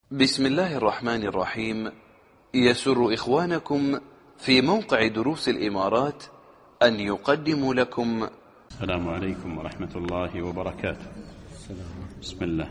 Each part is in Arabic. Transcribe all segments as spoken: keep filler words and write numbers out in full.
بسم الله الرحمن الرحيم. يسر إخوانكم في موقع دروس الإمارات أن يقدموا لكم. السلام عليكم ورحمة الله وبركاته. بسم الله.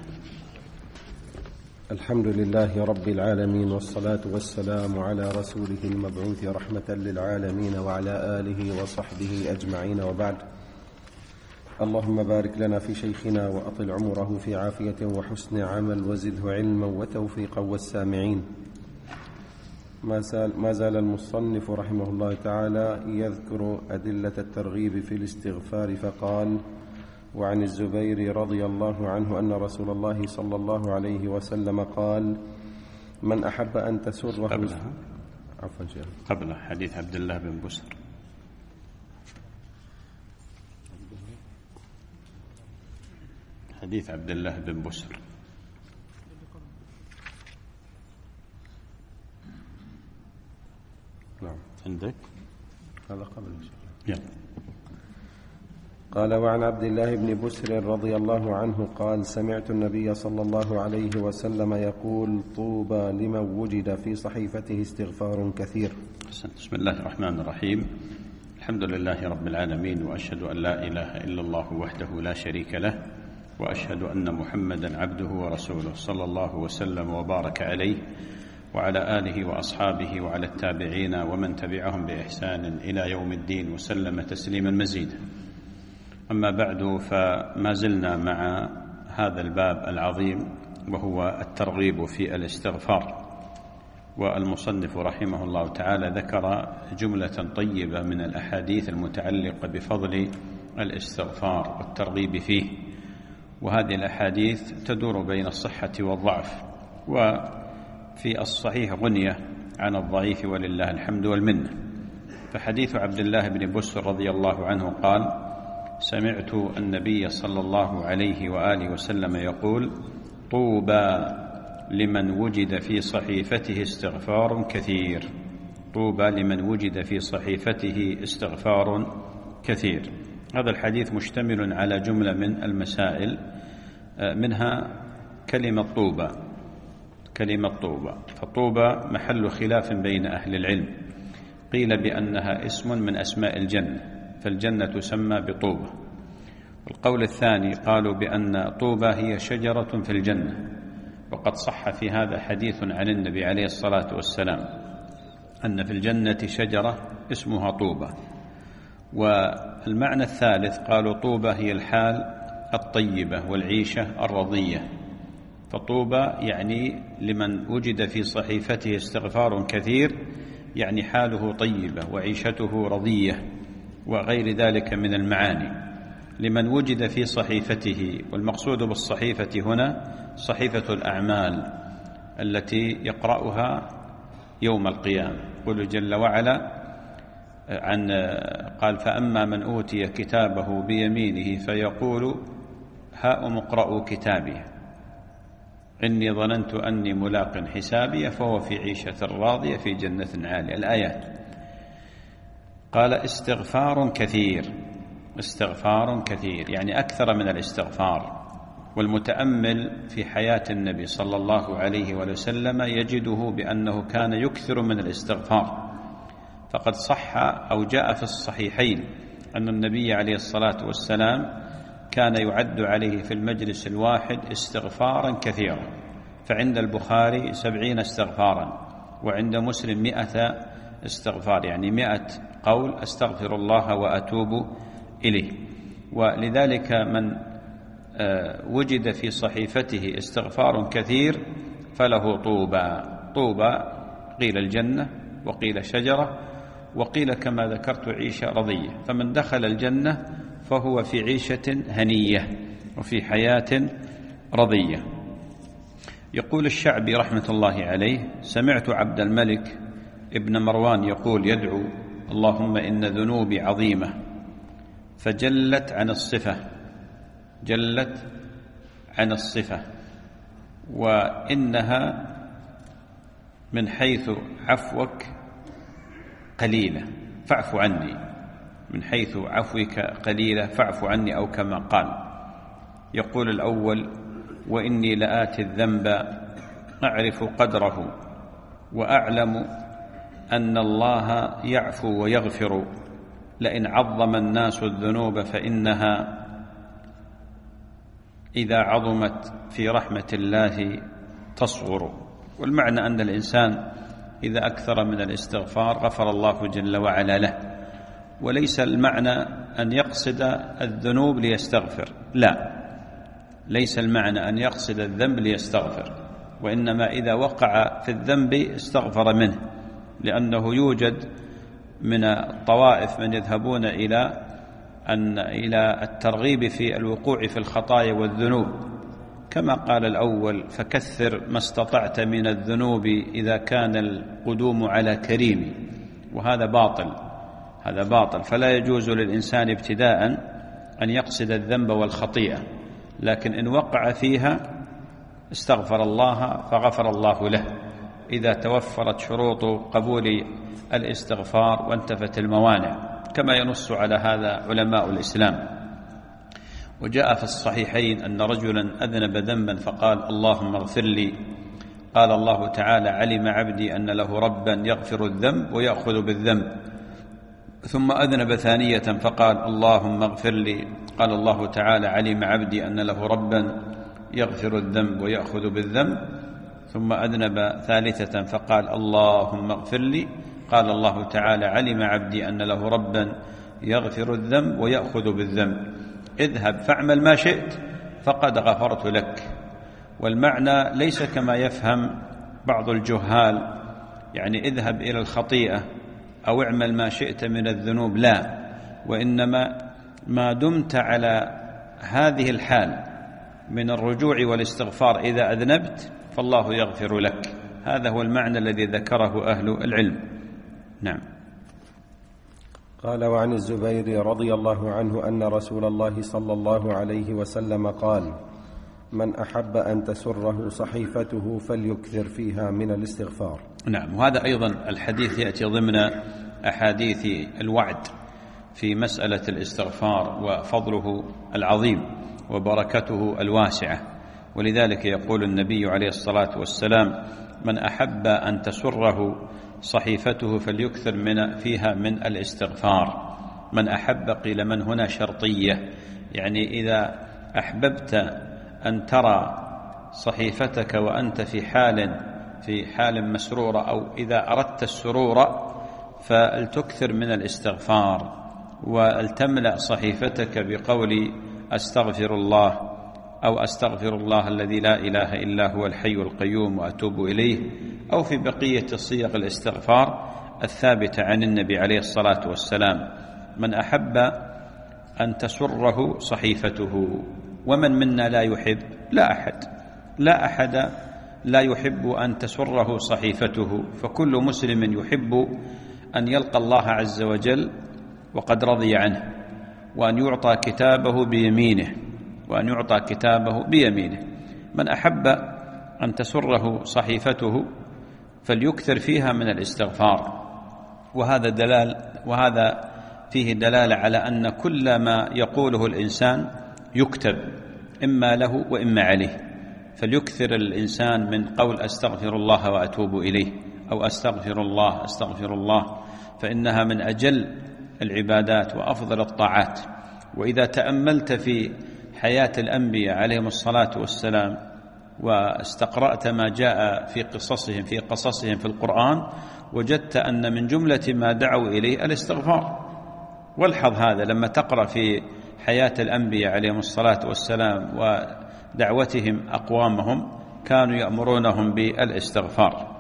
الحمد لله رب العالمين، والصلاة والسلام على رسوله المبعوث رحمة للعالمين وعلى آله وصحبه أجمعين، وبعد. اللهم بارك لنا في شيخنا وأطل عمره في عافية وحسن عمل، وزده علما وتوفيقا والسامعين. ما زال, ما زال المصنف رحمه الله تعالى يذكر أدلة الترغيب في الاستغفار، فقال: وعن الزبير رضي الله عنه أن رسول الله صلى الله عليه وسلم قال: من أحب أن تسره قبلها عفوا قبل حديث عبد الله بن بسر. حديث عبد الله بن بسر نعم عندك هذا قبل يلا. قال: وعن عبد الله بن بسر رضي الله عنه قال: سمعت النبي صلى الله عليه وسلم يقول: طوبى لمن وجد في صحيفته استغفار كثير. بسم الله الرحمن الرحيم. الحمد لله رب العالمين، وأشهد أن لا إله إلا الله وحده لا شريك له، وأشهد أن محمدا عبده ورسوله، صلى الله وسلم وبارك عليه وعلى آله وأصحابه وعلى التابعين ومن تبعهم بإحسان إلى يوم الدين، وسلم تسليما مزيدا. أما بعد، فما زلنا مع هذا الباب العظيم، وهو الترغيب في الاستغفار. والمصنف رحمه الله تعالى ذكر جملة طيبة من الأحاديث المتعلقة بفضل الاستغفار والترغيب فيه، وهذه الأحاديث تدور بين الصحة والضعف، وفي الصحيح غنية عن الضعيف ولله الحمد والمنة. فحديث عبد الله بن بسر رضي الله عنه قال: سمعت النبي صلى الله عليه وآله وسلم يقول: طوبى لمن وجد في صحيفته استغفار كثير. طوبى لمن وجد في صحيفته استغفار كثير. هذا الحديث مشتمل على جملة من المسائل، منها كلمة طوبى. كلمة طوبى فطوبى محل خلاف بين أهل العلم. قيل بأنها اسم من أسماء الجنة، فالجنة تسمى بطوبى. والقول الثاني قالوا بأن طوبى هي شجرة في الجنة، وقد صح في هذا حديث عن النبي عليه الصلاة والسلام أن في الجنة شجرة اسمها طوبى. والمعنى الثالث قالوا طوبى هي الحال الطيبة والعيشة الرضية. فطوبى يعني لمن وجد في صحيفته استغفار كثير، يعني حاله طيبة وعيشته رضية، وغير ذلك من المعاني. لمن وجد في صحيفته، والمقصود بالصحيفة هنا صحيفة الأعمال التي يقرأها يوم القيامة. يقول جل وعلا عن قال: فأما من أوتي كتابه بيمينه فيقول هاؤم اقرءوا كتابي إني ظننت أني ملاق حسابي فهو في عيشة راضية في جنة عالية. الآيات. قال: استغفار كثير. استغفار كثير يعني أكثر من الاستغفار. والمتأمل في حياة النبي صلى الله عليه وسلم يجده بأنه كان يكثر من الاستغفار. فقد صح أو جاء في الصحيحين أن النبي عليه الصلاة والسلام كان يعد عليه في المجلس الواحد استغفارا كثيرا. فعند البخاري سبعين استغفارا، وعند مسلم مئة استغفار، يعني مئة قول: أستغفر الله وأتوب إليه. ولذلك من وجد في صحيفته استغفار كثير فله طوبى. طوبى قيل الجنة، وقيل شجرة، وقيل كما ذكرت عيشة رضية. فمن دخل الجنة فهو في عيشة هنية وفي حياة رضية. يقول الشعبي رحمة الله عليه: سمعت عبد الملك ابن مروان يقول يدعو: اللهم إن ذنوبي عظيمة فجلت عن الصفة. جلت عن الصفة، وإنها من حيث عفوك قليلة فاعف عني. من حيث عفوك قليلة فاعف عني، أو كما قال. يقول الأول: وإني لآتي الذنب أعرف قدره وأعلم أن الله يعفو ويغفر، لئن عظم الناس الذنوب فإنها إذا عظمت في رحمة الله تصغر. والمعنى أن الإنسان إذا أكثر من الاستغفار غفر الله جل وعلا له، وليس المعنى أن يقصد الذنوب ليستغفر، لا، ليس المعنى أن يقصد الذنب ليستغفر، وإنما إذا وقع في الذنب استغفر منه، لأنه يوجد من الطوائف من يذهبون إلى أن إلى الترغيب في الوقوع في الخطايا والذنوب، كما قال الأول: فكثر ما استطعت من الذنوب إذا كان القدوم على كريم. وهذا باطل، هذا باطل. فلا يجوز للإنسان ابتداء أن يقصد الذنب والخطيئة، لكن إن وقع فيها استغفر الله فغفر الله له، إذا توفرت شروط قبول الاستغفار وانتفت الموانع، كما ينص على هذا علماء الإسلام. وجاء في الصحيحين أن رجلا أذنب ذنبا فقال: اللهم اغفر لي. قال الله تعالى: علم عبدي أن له ربا يغفر الذنب ويأخذ بالذنب. ثم أذنب ثانية فقال: اللهم اغفر لي. قال الله تعالى: علم عبدي أن له ربا يغفر الذنب ويأخذ بالذنب. ثم أذنب ثالثة فقال: اللهم اغفر لي. قال الله تعالى: علم عبدي أن له ربا يغفر الذنب ويأخذ بالذنب. اذهب فاعمل ما شئت فقد غفرت لك. والمعنى ليس كما يفهم بعض الجهال، يعني اذهب إلى الخطيئة أو اعمل ما شئت من الذنوب، لا، وإنما ما دمت على هذه الحال من الرجوع والاستغفار إذا أذنبت فالله يغفر لك. هذا هو المعنى الذي ذكره أهل العلم. نعم. قال: وعن الزبير رضي الله عنه أن رسول الله صلى الله عليه وسلم قال: من أحب أن تسره صحيفته فليكثر فيها من الاستغفار. نعم. وهذا أيضا الحديث يأتي ضمن أحاديث الوعد في مسألة الاستغفار وفضله العظيم وبركته الواسعة. ولذلك يقول النبي عليه الصلاة والسلام: من أحب أن تسره صحيفته فليكثر من فيها من الاستغفار. من أحب قيل من هنا شرطية، يعني إذا أحببت أن ترى صحيفتك وأنت في حال في حال مسرورة، أو إذا أردت السرور فلتكثر من الاستغفار، ولتملأ صحيفتك بقول أستغفر الله أو أستغفر الله الذي لا إله إلا هو الحي القيوم وأتوب إليه، أو في بقية صيغ الاستغفار الثابتة عن النبي عليه الصلاة والسلام. من أحب أن تسره صحيفته. ومن منا لا يحب؟ لا أحد، لا أحد لا يحب أن تسره صحيفته. فكل مسلم يحب أن يلقى الله عز وجل وقد رضي عنه، وأن يعطى كتابه بيمينه وأن يعطى كتابه بيمينه. من أحب أن تسره صحيفته فليكثر فيها من الاستغفار. وهذا دلال وهذا فيه دلالة على أن كل ما يقوله الإنسان يكتب، إما له وإما عليه. فليكثر الإنسان من قول أستغفر الله وأتوب إليه، أو أستغفر الله أستغفر الله، فإنها من أجل العبادات وأفضل الطاعات. وإذا تأملت في حياة الأنبياء عليهم الصلاة والسلام واستقرأت ما جاء في قصصهم في قصصهم في القرآن، وجدت أن من جملة ما دعوا إليه الاستغفار. والحظ هذا لما تقرأ في حياة الأنبياء عليهم الصلاة والسلام ودعوتهم أقوامهم كانوا يأمرونهم بالاستغفار.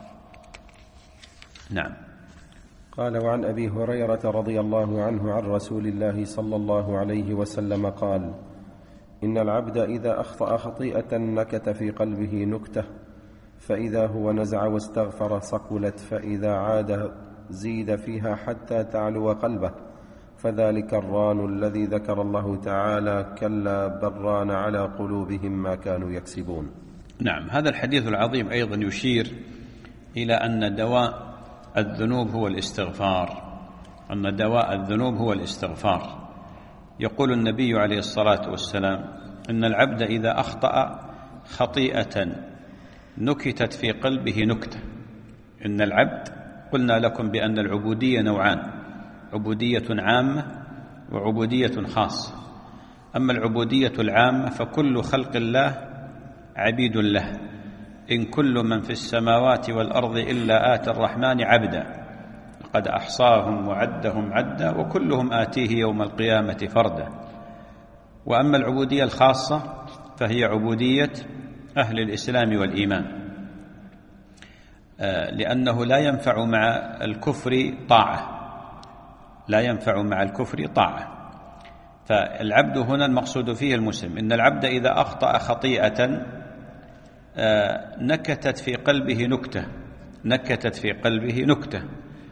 نعم. قال: وعن أبي هريرة رضي الله عنه عن رسول الله صلى الله عليه وسلم قال: إن العبد إذا أخطأ خطيئة نكت في قلبه نكتة، فإذا هو نزع واستغفر صقلت، فإذا عاد زيد فيها حتى تعلو قلبه، فذلك الران الذي ذكر الله تعالى: كلا بران على قلوبهم ما كانوا يكسبون. نعم. هذا الحديث العظيم أيضا يشير إلى أن دواء الذنوب هو الاستغفار، أن دواء الذنوب هو الاستغفار. يقول النبي عليه الصلاة والسلام: إن العبد إذا أخطأ خطيئة نكتت في قلبه نكتة. إن العبد قلنا لكم بأن العبودية نوعان: عبودية عامة وعبودية خاصة. أما العبودية العامة فكل خلق الله عبيد له، إن كل من في السماوات والأرض إلا آتي الرحمن عبدا لقد أحصاهم وعدهم عدا وكلهم آتيه يوم القيامة فردا. وأما العبودية الخاصة فهي عبودية أهل الإسلام والإيمان، لأنه لا ينفع مع الكفر طاعة، لا ينفع مع الكفر طاعة. فالعبد هنا المقصود فيه المسلم. إن العبد إذا أخطأ خطيئة نكتت في قلبه نكتة، نكتت في قلبه نكتة،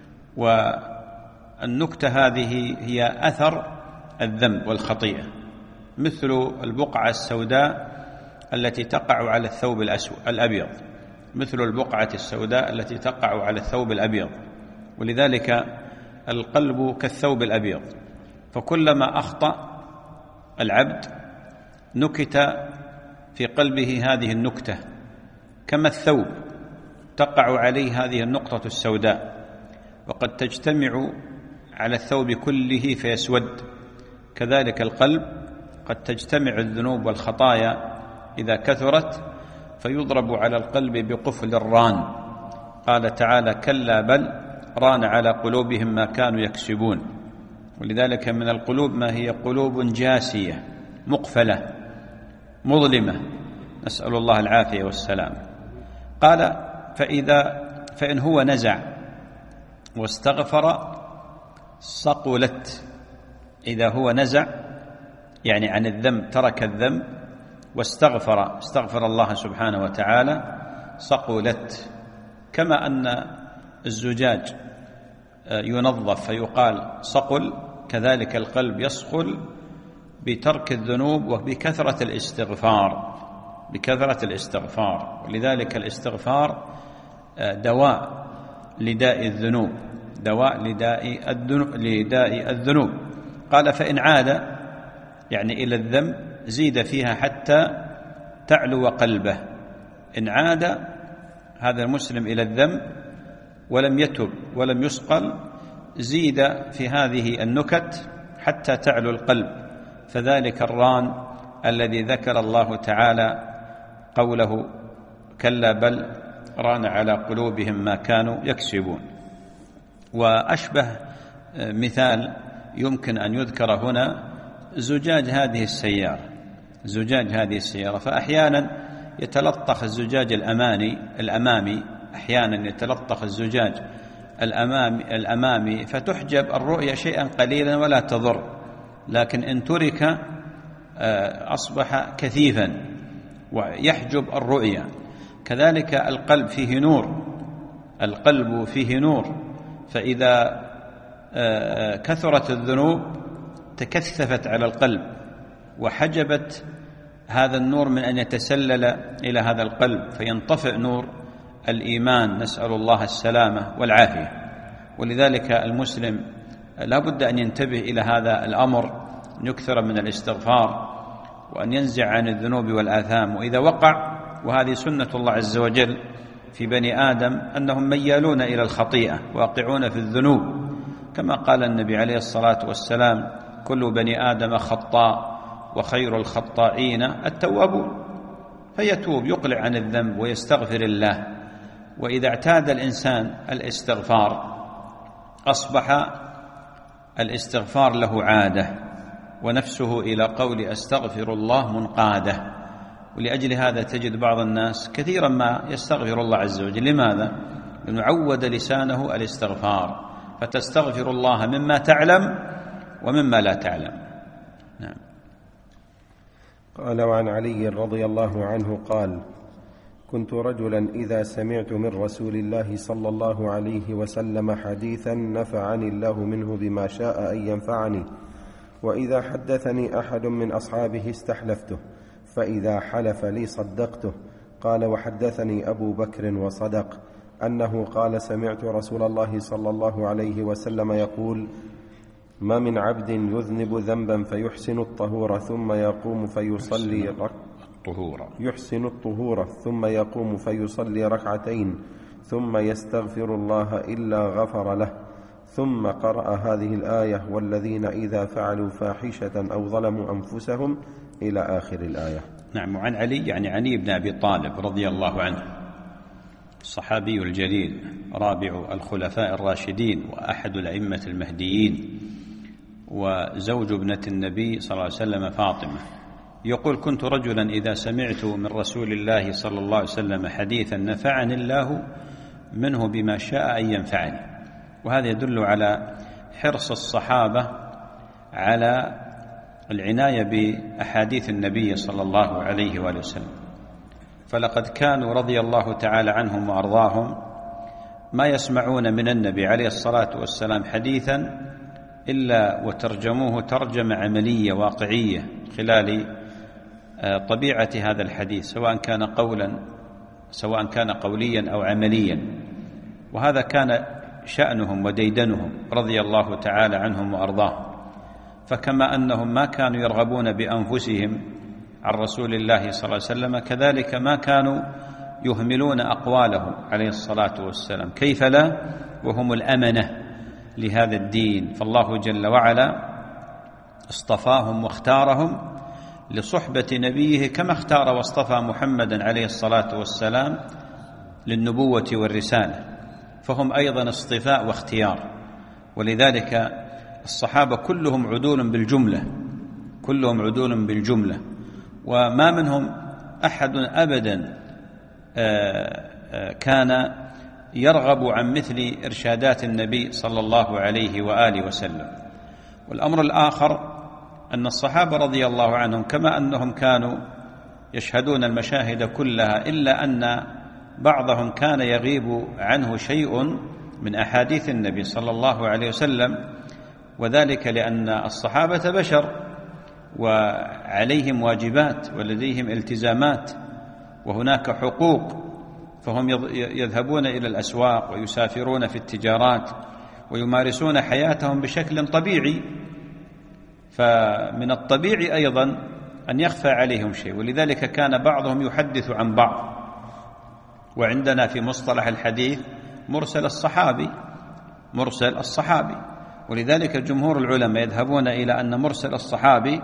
والنكتة هذه هي أثر الذنب والخطيئة، مثل البقعة السوداء التي تقع على الثوب الأسود الأبيض، مثل البقعة السوداء التي تقع على الثوب الأبيض. ولذلك القلب كالثوب الأبيض، فكلما أخطأ العبد نكت في قلبه هذه النكتة، كما الثوب تقع عليه هذه النقطة السوداء، وقد تجتمع على الثوب كله فيسود. كذلك القلب قد تجتمع الذنوب والخطايا إذا كثرت فيضرب على القلب بقفل الران. قال تعالى: كلا بل ران على قلوبهم ما كانوا يكسبون. ولذلك من القلوب ما هي قلوب جاسية مقفلة مظلمة، نسأل الله العافية والسلام. قال: فإذا فإن هو نزع واستغفر صقلت. إذا هو نزع يعني عن الذنب، ترك الذنب واستغفر، استغفر الله سبحانه وتعالى، صقلت. كما أن الزجاج ينظف فيقال صقل، كذلك القلب يصقل بترك الذنوب وبكثرة الاستغفار، بكثرة الاستغفار. ولذلك الاستغفار دواء لداء الذنوب، دواء لداء الذنوب, لداء الذنوب. قال: فإن عاد يعني إلى الذنب زيد فيها حتى تعلو قلبه. إن عاد هذا المسلم إلى الذنب ولم يتب ولم يصقل زيد في هذه النكت حتى تعلو القلب، فذلك الران الذي ذكر الله تعالى قوله: كلا بل ران على قلوبهم ما كانوا يكسبون. وأشبه مثال يمكن أن يذكر هنا زجاج هذه السيارة، زجاج هذه السيارة. فأحيانا يتلطخ الزجاج الأمامي الأمامي أحيانا يتلطخ الزجاج الأمامي الأمامي فتحجب الرؤية شيئا قليلا ولا تضر، لكن إن ترك أصبح كثيفا ويحجب الرؤية. كذلك القلب فيه نور، القلب فيه نور، فإذا كثرت الذنوب تكثفت على القلب وحجبت هذا النور من أن يتسلل إلى هذا القلب فينطفئ نور الإيمان، نسأل الله السلامة والعافية. ولذلك المسلم لا بد أن ينتبه إلى هذا الأمر، أن يكثر من الاستغفار وأن ينزع عن الذنوب والآثام. وإذا وقع، وهذه سنة الله عز وجل في بني آدم أنهم ميالون إلى الخطيئة واقعون في الذنوب، كما قال النبي عليه الصلاة والسلام: كل بني آدم خطاء وخير الخطائين التوابون. فيتوب، يقلع عن الذنب ويستغفر الله. وإذا اعتاد الإنسان الاستغفار أصبح الاستغفار له عادة، ونفسه إلى قول أستغفر الله منقادة. ولأجل هذا تجد بعض الناس كثيرا ما يستغفر الله عز وجل. لماذا؟ لأنه عود لسانه الاستغفار، فتستغفر الله مما تعلم ومما لا تعلم. نعم. قال: وعن علي رضي الله عنه قال: كنت رجلا إذا سمعت من رسول الله صلى الله عليه وسلم حديثا نفعني الله منه بما شاء أن ينفعني، وإذا حدثني أحد من أصحابه استحلفته، فإذا حلف لي صدقته. قال: وحدثني أبو بكر وصدق أنه قال: سمعت رسول الله صلى الله عليه وسلم يقول: ما من عبد يذنب ذنبا فيحسن الطهور ثم يقوم فيصلي رك الطهور يحسن الطهور ثم يقوم فيصلي ركعتين ثم يستغفر الله إلا غفر له، ثم قرأ هذه الآية والذين إذا فعلوا فاحشة أو ظلموا أنفسهم إلى آخر الآية. نعم. وعن علي يعني علي بن أبي طالب رضي الله عنه، الصحابي الجليل رابع الخلفاء الراشدين وأحد الأئمة المهديين وزوج ابنة النبي صلى الله عليه وسلم فاطمة، يقول: كنت رجلا إذا سمعت من رسول الله صلى الله عليه وسلم حديثا نفعني الله منه بما شاء أن ينفعني. وهذا يدل على حرص الصحابة على العناية بأحاديث النبي صلى الله عليه وآله وسلم، فلقد كانوا رضي الله تعالى عنهم وأرضاهم ما يسمعون من النبي عليه الصلاة والسلام حديثا إلا وترجموه ترجمة عملية واقعية خلال طبيعة هذا الحديث، سواء كان قولا سواء كان قوليا أو عمليا. وهذا كان شأنهم وديدنهم رضي الله تعالى عنهم وأرضاهم. فكما أنهم ما كانوا يرغبون بأنفسهم عن رسول الله صلى الله عليه وسلم، كذلك ما كانوا يهملون أقواله عليه الصلاة والسلام، كيف لا وهم الأمنة لهذا الدين. فالله جل وعلا اصطفاهم واختارهم لصحبة نبيه كما اختار واصطفى محمدا عليه الصلاة والسلام للنبوة والرسالة، فهم أيضا اصطفاء واختيار. ولذلك الصحابة كلهم عدول بالجملة، كلهم عدول بالجملة، وما منهم أحد أبدا كان يرغب عن مثل إرشادات النبي صلى الله عليه وآله وسلم. والأمر الآخر أن الصحابة رضي الله عنهم كما أنهم كانوا يشهدون المشاهد كلها، إلا أن بعضهم كان يغيب عنه شيء من أحاديث النبي صلى الله عليه وسلم، وذلك لأن الصحابة بشر وعليهم واجبات ولديهم التزامات وهناك حقوق، فهم يذهبون إلى الأسواق ويسافرون في التجارات ويمارسون حياتهم بشكل طبيعي، فمن الطبيعي أيضا أن يخفى عليهم شيء، ولذلك كان بعضهم يحدث عن بعض. وعندنا في مصطلح الحديث مرسل الصحابي، مرسل الصحابي، ولذلك جمهور العلماء يذهبون إلى أن مرسل الصحابي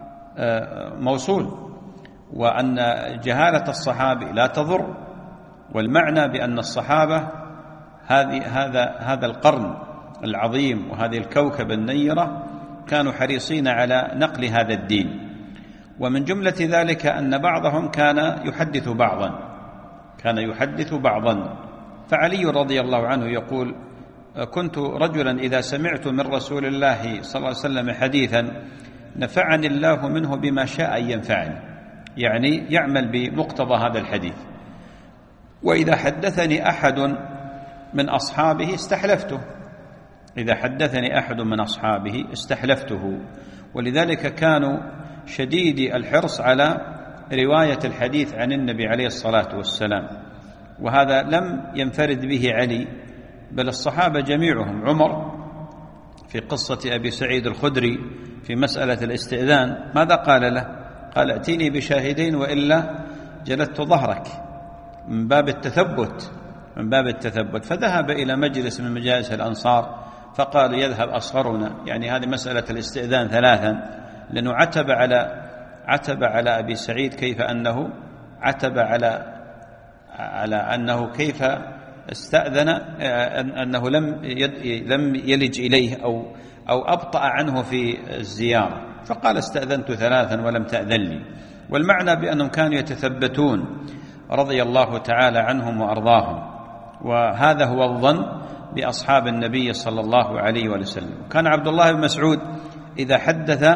موصول، وأن جهالة الصحابي لا تضر، والمعنى بأن الصحابة هذه هذا هذا القرن العظيم وهذه الكوكب النيرة كانوا حريصين على نقل هذا الدين. ومن جملة ذلك أن بعضهم كان يحدث بعضا كان يحدث بعضا فعلي رضي الله عنه يقول: كنت رجلا إذا سمعت من رسول الله صلى الله عليه وسلم حديثا نفعني الله منه بما شاء أن ينفعني، يعني يعمل بمقتضى هذا الحديث. وإذا حدثني أحد من أصحابه استحلفته إذا حدثني أحد من أصحابه استحلفته ولذلك كانوا شديدي الحرص على رواية الحديث عن النبي عليه الصلاة والسلام. وهذا لم ينفرد به علي، بل الصحابة جميعهم. عمر في قصة أبي سعيد الخدري في مسألة الاستئذان ماذا قال له؟ قال: ائتني بشاهدين وإلا جلدت ظهرك، من باب التثبت من باب التثبت فذهب إلى مجلس من مجالس الأنصار فقال: يذهب أصغرنا، يعني هذه مسألة الاستئذان ثلاثا، لأنه عتب على عتب على أبي سعيد كيف أنه عتب على على أنه كيف استأذن، أنه لم لم يلج إليه أو أو أبطأ عنه في الزيارة، فقال: استأذنت ثلاثا ولم تأذن لي. والمعنى بأنهم كانوا يتثبتون رضي الله تعالى عنهم وأرضاهم، وهذا هو الظن بأصحاب النبي صلى الله عليه وسلم. كان عبد الله بن مسعود إذا حدث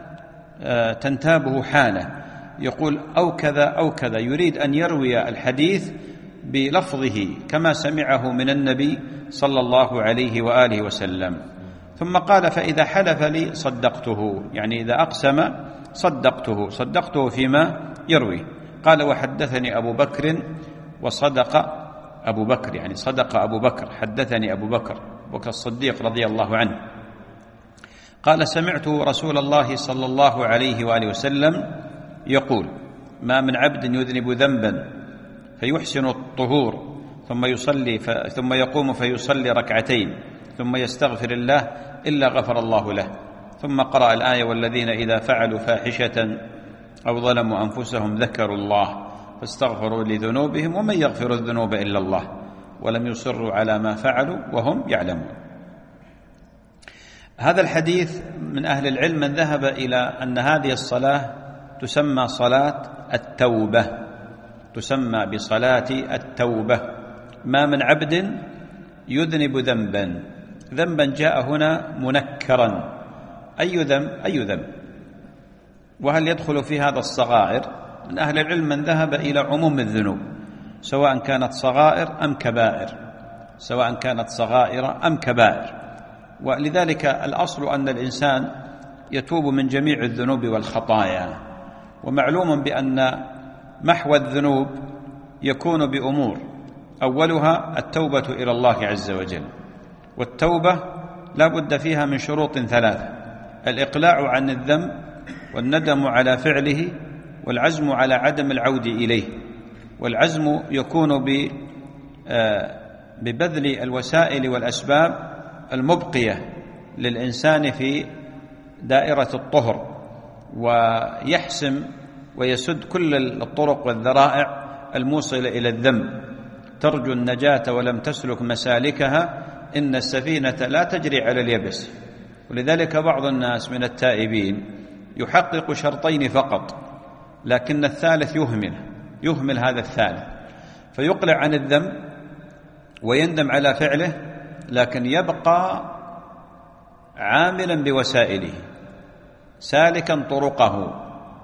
تنتابه حاله، يقول: أو كذا أو كذا، يريد أن يروي الحديث بلفظه كما سمعه من النبي صلى الله عليه وآله وسلم. ثم قال: فإذا حلف لي صدقته، يعني إذا أقسم صدقته صدقته فيما يروي. قال: وحدثني أبو بكر وصدق أبو بكر، يعني صدق أبو بكر، حدثني أبو بكر بكر الصديق رضي الله عنه. قال: سمعت رسول الله صلى الله عليه وآله وسلم يقول: ما من عبد يذنب ذنبا فيحسن الطهور ثم يصلي ف... ثم يقوم فيصلي ركعتين ثم يستغفر الله إلا غفر الله له. ثم قرأ الآية: والذين إذا فعلوا فاحشة أو ظلموا أنفسهم ذكروا الله فاستغفروا لذنوبهم ومن يغفر الذنوب إلا الله ولم يصروا على ما فعلوا وهم يعلمون. هذا الحديث من أهل العلم من ذهب إلى أن هذه الصلاة تسمى صلاة التوبة، تسمى بصلاة التوبة. ما من عبد يذنب ذنبا، ذنبا جاء هنا منكرا، أي ذنب؟ أي ذنب؟ وهل يدخل في هذا الصغائر؟ من أهل العلم من ذهب إلى عموم الذنوب سواء كانت صغائر أم كبائر، سواء كانت صغائر أم كبائر. ولذلك الأصل أن الإنسان يتوب من جميع الذنوب والخطايا. ومعلوم بأن محو الذنوب يكون بأمور، أولها التوبة إلى الله عز وجل، والتوبة لا بد فيها من شروط ثلاثة: الإقلاع عن الذنب، والندم على فعله، والعزم على عدم العود إليه. والعزم يكون ببذل الوسائل والأسباب المبقية للإنسان في دائرة الطهر، ويحسم ويسد كل الطرق والذرائع الموصلة إلى الذنب. ترجو النجاة ولم تسلك مسالكها، إن السفينة لا تجري على اليبس. ولذلك بعض الناس من التائبين يحقق شرطين فقط، لكن الثالث يهمل يهمل هذا الثالث، فيقلع عن الذنب ويندم على فعله، لكن يبقى عاملا بوسائله سالكا طرقه،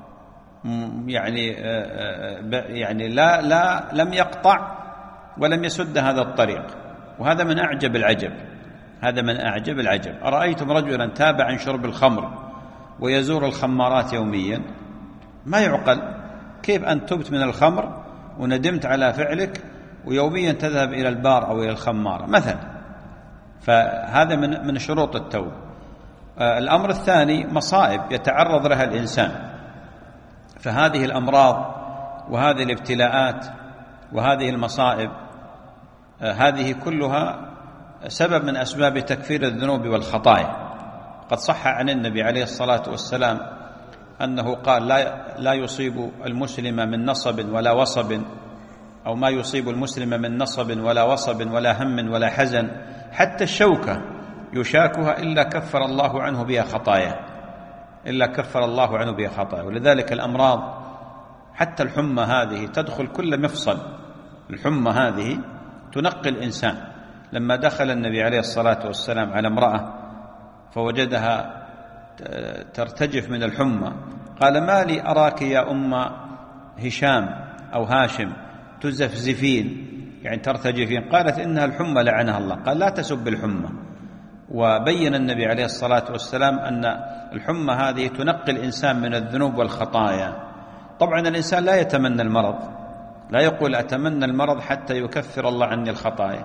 يعني يعني لا لا لم يقطع ولم يسد هذا الطريق. وهذا من أعجب العجب، هذا من أعجب العجب. أرأيتم رجلا تاب عن شرب الخمر ويزور الخمارات يوميا؟ ما يعقل. كيف أن تبت من الخمر وندمت على فعلك ويوميا تذهب إلى البار أو إلى الخمارة مثلا؟ فهذا من من شروط التوبة. الأمر الثاني مصائب يتعرض لها الإنسان، فهذه الأمراض وهذه الابتلاءات وهذه المصائب هذه كلها سبب من أسباب تكفير الذنوب والخطايا. قد صح عن النبي عليه الصلاة والسلام أنه قال: لا لا يصيب المسلم من نصب ولا وصب، أو ما يصيب المسلم من نصب ولا وصب ولا هم ولا حزن حتى الشوكة يشاكها إلا كفر الله عنه بها خطايا، إلا كفر الله عنه بها خطايا. ولذلك الأمراض حتى الحمى هذه تدخل كل مفصل. الحمى هذه تنقي الإنسان. لما دخل النبي عليه الصلاة والسلام على امرأة فوجدها ترتجف من الحمى، قال: ما لي أراك يا أم هشام أو هاشم تزفزفين، يعني ترتجفين؟ قالت: إنها الحمى لعنها الله. قال: لا تسب الحمى. وبين النبي عليه الصلاة والسلام أن الحمى هذه تنقي الإنسان من الذنوب والخطايا. طبعا الإنسان لا يتمنى المرض، لا يقول أتمنى المرض حتى يكفر الله عني الخطايا،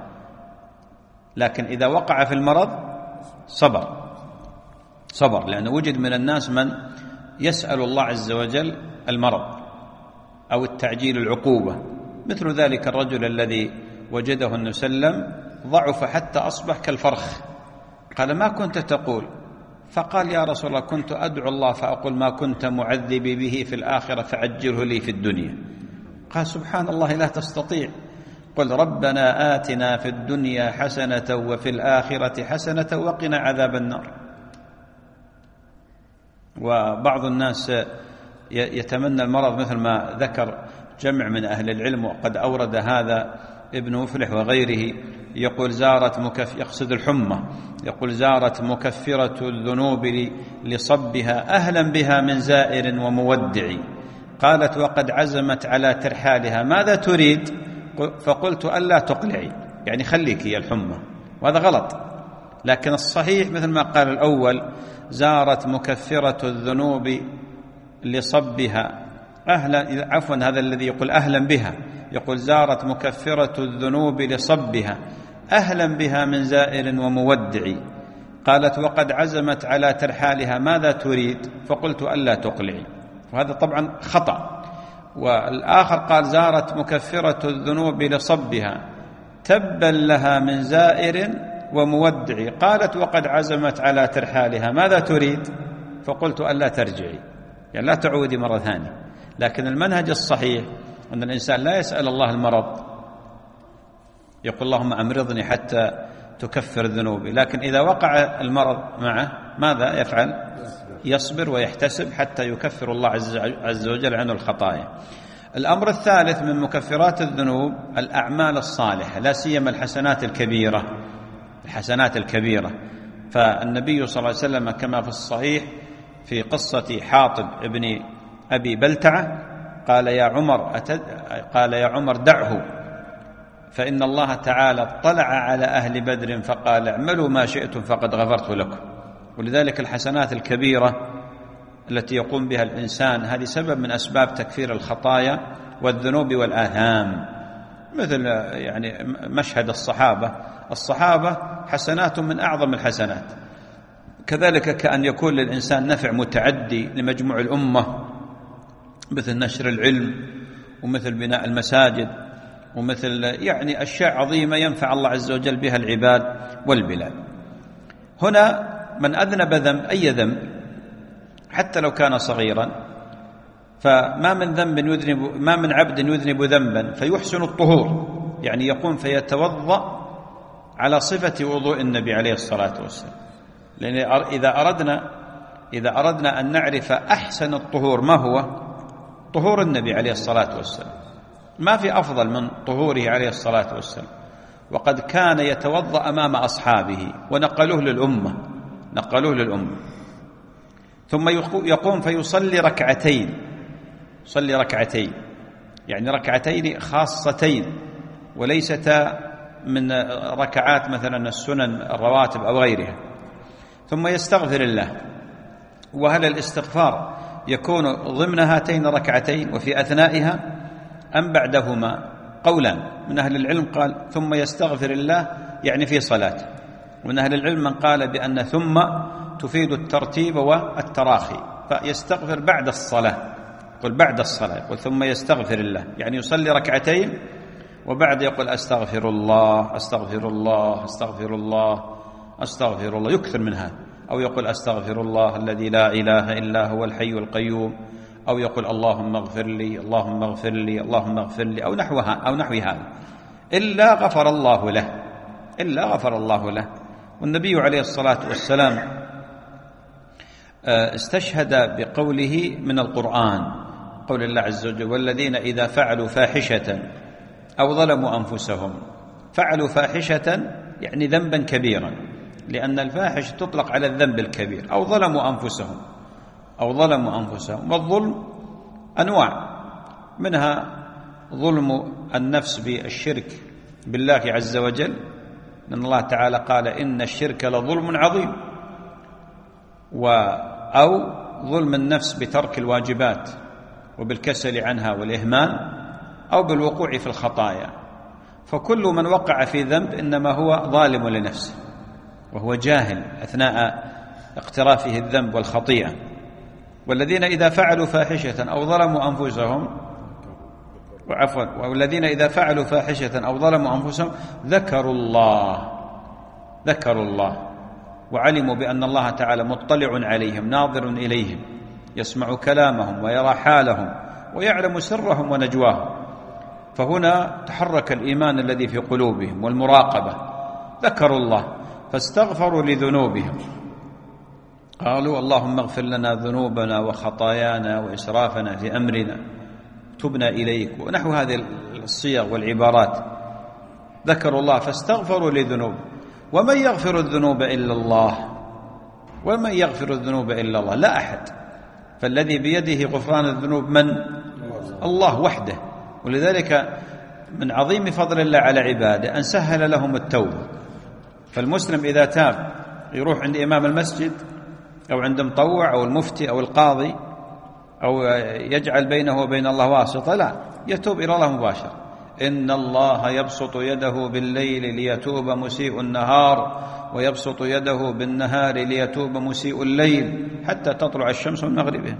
لكن إذا وقع في المرض صبر صبر لأنه وجد من الناس من يسأل الله عز وجل المرض أو التعجيل العقوبة، مثل ذلك الرجل الذي وجده النبي صلى الله عليه وسلم ضعف حتى أصبح كالفرخ. قال: ما كنت تقول؟ فقال: يا رسول الله كنت أدعو الله فأقول ما كنت معذبي به في الآخرة فعجله لي في الدنيا. قال: سبحان الله لا تستطيع، قل ربنا آتنا في الدنيا حسنة وفي الآخرة حسنة وقنا عذاب النار. وبعض الناس يتمنى المرض مثل ما ذكر جمع من أهل العلم، وقد أورد هذا ابن مفلح وغيره، يقول زارت مكف يقصد الحمى، يقول زارت مكفرة الذنوب لصبها أهلا بها من زائر ومودع، قالت وقد عزمت على ترحالها ماذا تريد؟ فقلت ألا تقلعي، يعني خليك يا الحمى، وهذا غلط. لكن الصحيح مثل ما قال الأول زارت مكفرة الذنوب لصبها أهلا، عفوا هذا الذي يقول أهلا بها، يقول زارت مكفرة الذنوب لصبها أهلا بها من زائر ومودع، قالت وقد عزمت على ترحالها ماذا تريد؟ فقلت ألا تقلعي. وهذا طبعا خطأ. والآخر قال زارت مكفرة الذنوب لصبها تبا لها من زائر ومودع. قالت وقد عزمت على ترحالها ماذا تريد؟ فقلت ألا ترجعي، يعني لا تعودي مرة ثانية. لكن المنهج الصحيح أن الإنسان لا يسأل الله المرض، يقول اللهم أمرضني حتى تكفر ذنوبي، لكن إذا وقع المرض معه ماذا يفعل؟ يصبر ويحتسب حتى يكفر الله عز وجل عنه الخطايا. الأمر الثالث من مكفرات الذنوب الأعمال الصالحة، لا سيما الحسنات الكبيرة. الحسنات الكبيرة، فالنبي صلى الله عليه وسلم كما في الصحيح في قصة حاطب ابن أبي بلتعة قال يا عمر أتد... قال يا عمر دعه فإن الله تعالى اطلع على أهل بدر فقال اعملوا ما شئتم فقد غفرت لكم. ولذلك الحسنات الكبيرة التي يقوم بها الإنسان هذه سبب من أسباب تكفير الخطايا والذنوب والآثام، مثل يعني مشهد الصحابة. الصحابة حسنات من أعظم الحسنات، كذلك كأن يكون للإنسان نفع متعدي لمجموع الأمة، مثل نشر العلم ومثل بناء المساجد ومثل يعني أشياء عظيمة ينفع الله عز وجل بها العباد والبلاد. هنا من أذنب ذنب أي ذنب حتى لو كان صغيرا، فما من ذنب يذنب ما من عبد يذنب ذنبا فيحسن الطهور، يعني يقوم فيتوضأ على صفة وضوء النبي عليه الصلاة والسلام. لأن إذا أردنا إذا أردنا أن نعرف أحسن الطهور ما هو؟ طهور النبي عليه الصلاة والسلام، ما في أفضل من طهوره عليه الصلاة والسلام. وقد كان يتوضأ أمام أصحابه ونقلوه للأمة نقلوه للأمة ثم يقوم فيصلي ركعتين يصلي ركعتين يعني ركعتين خاصتين وليستا من ركعات مثلا السنن الرواتب أو غيرها، ثم يستغفر الله. وهل الاستغفار يكون ضمن هاتين الركعتين وفي أثنائها أم بعدهما؟ قولان من أهل العلم قال ثم يستغفر الله يعني في صلاته، ومن أهل العلم من قال بأن ثم تفيد الترتيب والتراخي، فيستغفر بعد الصلاة، يقول بعد الصلاة يقول ثم يستغفر الله يعني يصلي ركعتين وبعد يقول أستغفر الله أستغفر الله أستغفر الله أستغفر الله، يكثر من هذا. أو يقول أستغفر الله الذي لا إله إلا هو الحي القيوم، أو يقول اللهم اغفر لي اللهم اغفر لي اللهم اغفر لي أو نحوها أو نحو هذا، إلا غفر الله له إلا غفر الله له. والنبي عليه الصلاة والسلام استشهد بقوله من القرآن، قول الله عز وجل والذين إذا فعلوا فاحشة أو ظلموا أنفسهم. فعلوا فاحشة يعني ذنبا كبيرا، لأن الفاحش تطلق على الذنب الكبير، أو ظلموا أنفسهم أو ظلموا أنفسهم. والظلم أنواع، منها ظلم النفس بالشرك بالله عز وجل، لأن الله تعالى قال إن الشرك لظلم عظيم، أو ظلم النفس بترك الواجبات وبالكسل عنها والإهمال، أو بالوقوع في الخطايا. فكل من وقع في ذنب إنما هو ظالم لنفسه وهو جاهل أثناء اقترافه الذنب والخطيئة. والذين إذا فعلوا فاحشة أو ظلموا أنفسهم وعفوا والذين إذا فعلوا فاحشة أو ظلموا أنفسهم ذكروا الله ذكروا الله وعلموا بأن الله تعالى مطلع عليهم ناظر إليهم، يسمع كلامهم ويرى حالهم ويعلم سرهم ونجواهم. فهنا تحرك الإيمان الذي في قلوبهم والمراقبة، ذكروا الله فاستغفروا لذنوبهم، قالوا اللهم اغفر لنا ذنوبنا وخطايانا وإسرافنا في أمرنا تبنا إليك، ونحو هذه الصيغ والعبارات. ذكروا الله فاستغفروا لذنوب. ومن يغفر الذنوب إلا الله ومن يغفر الذنوب إلا الله، لا أحد. فالذي بيده غفران الذنوب من؟ الله وحده. ولذلك من عظيم فضل الله على عباده أن سهل لهم التوبة. فالمسلم إذا تاب يروح عند إمام المسجد أو عند مطوع أو المفتي أو القاضي أو يجعل بينه وبين الله واسطة، لا، يتوب إلى الله مباشرة. إن الله يبسط يده بالليل ليتوب مسيء النهار ويبسط يده بالنهار ليتوب مسيء الليل حتى تطلع الشمس من مغربها.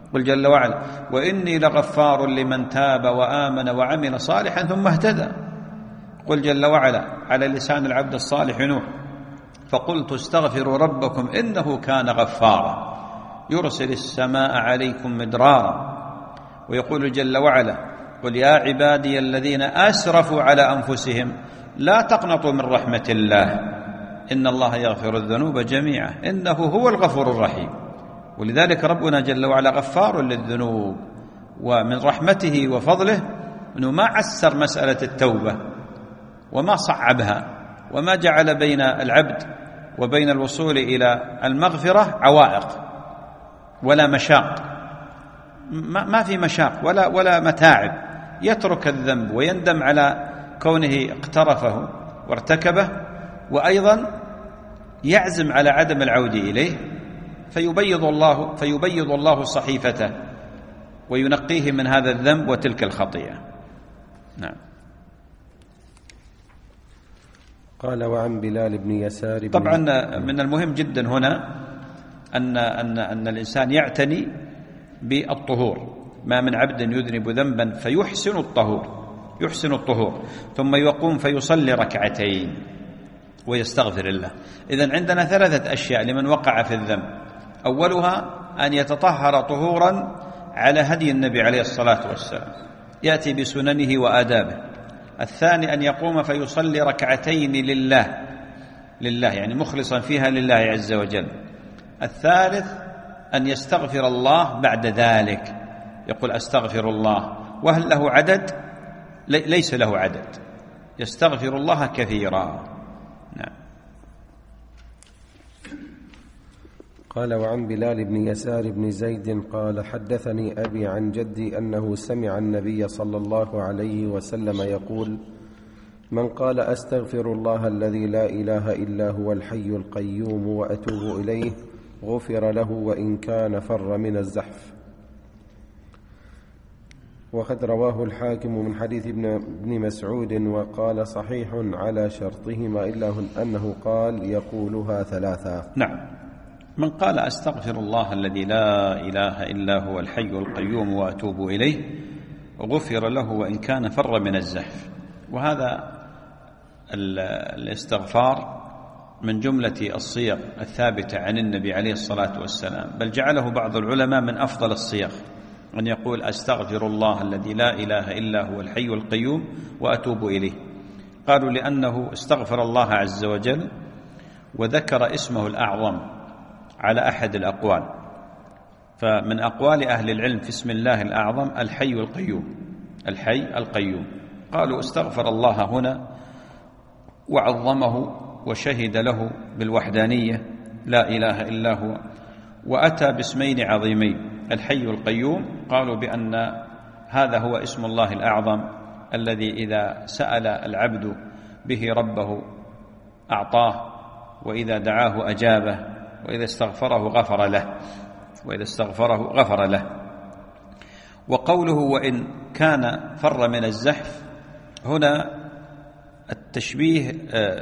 قل جل وعلا وإني لغفار لمن تاب وآمن وعمل صالحا ثم اهتدى. قل جل وعلا على لسان العبد الصالح نوح فقلت استغفروا ربكم إنه كان غفارا يرسل السماء عليكم مدرارا. ويقول جل وعلا قل يا عبادي الذين أسرفوا على أنفسهم لا تقنطوا من رحمة الله إن الله يغفر الذنوب جميعا إنه هو الغفور الرحيم. ولذلك ربنا جل وعلا غفار للذنوب، ومن رحمته وفضله أنه ما عسر مسألة التوبة وما صعبها وما جعل بين العبد وبين الوصول إلى المغفرة عوائق ولا مشاق، ما في مشاق ولا ولا متاعب، يترك الذنب ويندم على كونه اقترفه وارتكبه، وأيضا يعزم على عدم العودة إليه، فيبيض الله فيبيض الله صحيفته وينقيه من هذا الذنب وتلك الخطيئة. نعم. قال وعن بلال بن يسار بن طبعا من المهم جدا هنا أن أن أن الإنسان يعتني بالطهور، ما من عبد يذنب ذنبا فيحسن الطهور يحسن الطهور ثم يقوم فيصلي ركعتين ويستغفر الله. إذن عندنا ثلاثة أشياء لمن وقع في الذنب: أولها أن يتطهر طهورا على هدي النبي عليه الصلاة والسلام، يأتي بسننه وآدابه. الثاني أن يقوم فيصلي ركعتين لله لله يعني مخلصا فيها لله عز وجل. الثالث أن يستغفر الله بعد ذلك، يقول أستغفر الله، وهل له عدد؟ ليس له عدد، يستغفر الله كثيرا. نعم. قال وعن بلال بن يسار بن زيد قال حدثني أبي عن جدي أنه سمع النبي صلى الله عليه وسلم يقول: من قال أستغفر الله الذي لا إله إلا هو الحي القيوم وأتوب إليه غفر له وإن كان فر من الزحف. وقد رواه الحاكم من حديث ابن مسعود وقال صحيح على شرطهما إلا أنه قال يقولها ثلاثا. نعم. من قال أستغفر الله الذي لا إله إلا هو الحي القيوم وأتوب إليه غفر له وإن كان فر من الزحف. وهذا الاستغفار من جملة الصيغ الثابتة عن النبي عليه الصلاة والسلام، بل جعله بعض العلماء من أفضل الصيغ، أن يقول أستغفر الله الذي لا إله إلا هو الحي القيوم وأتوب إليه. قالوا لأنه استغفر الله عز وجل وذكر اسمه الأعظم على أحد الأقوال، فمن أقوال أهل العلم في اسم الله الأعظم الحي القيوم الحي القيوم. قالوا استغفر الله هنا وعظمه وشهد له بالوحدانية لا إله إلا هو، وأتى باسمين عظيمين الحي القيوم. قالوا بأن هذا هو اسم الله الأعظم الذي إذا سأل العبد به ربه أعطاه، وإذا دعاه أجابه، وإذا استغفره غفر له وإذا استغفره غفر له. وقوله وإن كان فر من الزحف، هنا التشبيه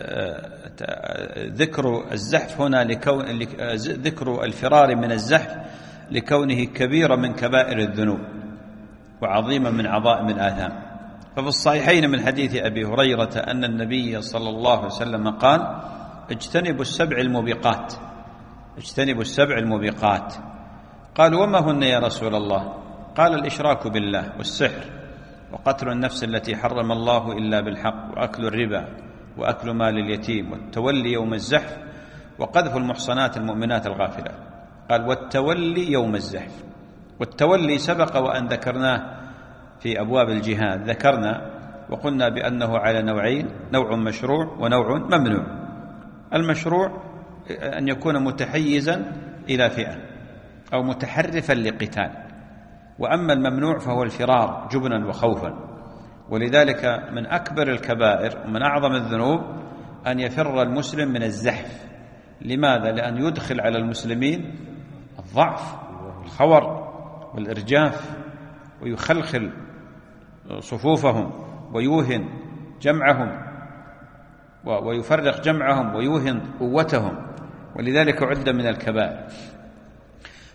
ذكر الزحف هنا لكون ذكر الفرار من الزحف لكونه كبيرا من كبائر الذنوب وعظيما من عظائم الآثام. ففي الصحيحين من حديث أبي هريرة أن النبي صلى الله عليه وسلم قال: اجتنبوا السبع الموبقات اجتنبوا السبع الموبقات. قالوا: وما هن يا رسول الله؟ قال: الإشراك بالله والسحر وقتل النفس التي حرم الله إلا بالحق وأكل الربا وأكل مال اليتيم والتولي يوم الزحف وقذف المحصنات المؤمنات الغافلات. قال: والتولي يوم الزحف. والتولي سبق وأن ذكرناه في أبواب الجهاد، ذكرنا وقلنا بأنه على نوعين: نوع مشروع ونوع ممنوع. المشروع أن يكون متحيزا إلى فئة أو متحرفا لقتال، وأما الممنوع فهو الفرار جبنا وخوفا. ولذلك من أكبر الكبائر ومن أعظم الذنوب أن يفر المسلم من الزحف. لماذا؟ لأن يدخل على المسلمين الضعف الخور والإرجاف، ويخلخل صفوفهم ويوهن جمعهم ويفرق جمعهم ويوهن قوتهم، ولذلك عد من الكبائر.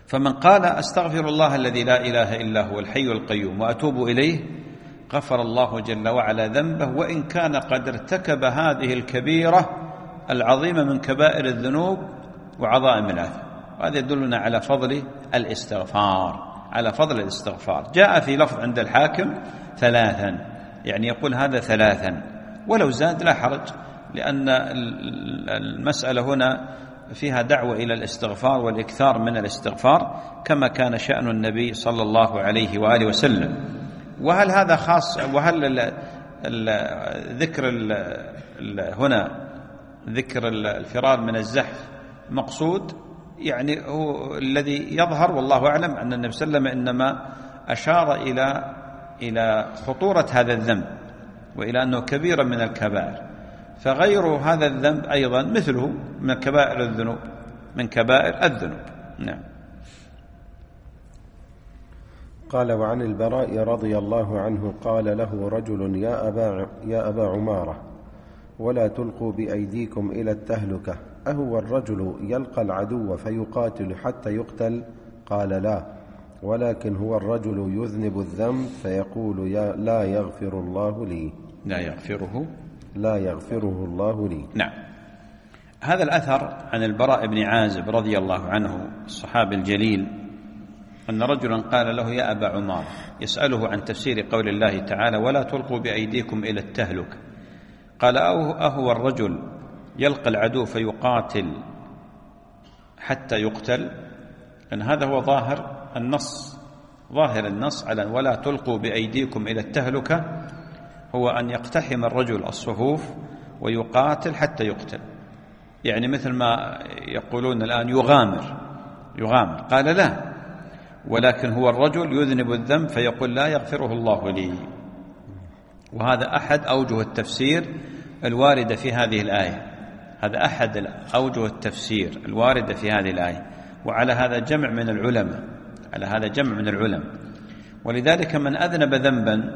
فمن قال أستغفر الله الذي لا إله إلا هو الحي القيوم وأتوب إليه غفر الله جل وعلا ذنبه، وإن كان قد ارتكب هذه الكبيرة العظيمة من كبائر الذنوب وعظائم الآثام. وهذا يدلنا على فضل الاستغفار، على فضل الاستغفار. جاء في لفظ عند الحاكم ثلاثا، يعني يقول هذا ثلاثا، ولو زاد لا حرج، لأن المسألة هنا فيها دعوة إلى الاستغفار والإكثار من الاستغفار كما كان شأن النبي صلى الله عليه وآله وسلم. وهل هذا خاص، وهل ال ال ذكر ال ال هنا ذكر الفرار من الزحف مقصود؟ يعني هو الذي يظهر والله أعلم أن النبي صلى الله عليه وسلم إنما أشار إلى إلى خطورة هذا الذنب وإلى أنه كبيرة من الكبائر، فغير هذا الذنب أيضا مثله من كبائر الذنوب، من كبائر الذنوب. نعم. قال: وعن البراء رضي الله عنه قال له رجل: يا أبا, يا أبا عمارة، ولا تلقوا بأيديكم إلى التهلكة، أهو الرجل يلقى العدو فيقاتل حتى يقتل؟ قال: لا، ولكن هو الرجل يذنب الذنب فيقول يا لا يغفر الله لي. لا يغفره لا يغفره الله لي. نعم. هذا الأثر عن البراء بن عازب رضي الله عنه الصحابي الجليل أن رجلا قال له: يا أبا عمارة، يسأله عن تفسير قول الله تعالى: ولا تلقوا بأيديكم إلى التهلكة. قال: أهو الرجل يلقى العدو فيقاتل حتى يقتل؟ أن هذا هو ظاهر النص، ظاهر النص على ولا تلقوا بأيديكم إلى التهلكة هو أن يقتحم الرجل الصفوف ويقاتل حتى يقتل، يعني مثل ما يقولون الآن يغامر يغامر. قال: لا، ولكن هو الرجل يذنب الذنب فيقول لا يغفره الله لي. وهذا أحد أوجه التفسير الواردة في هذه الآية، هذا أحد أوجه التفسير الواردة في هذه الآية، وعلى هذا جمع من العلماء، على هذا جمع من العلماء. ولذلك من أذنب ذنبا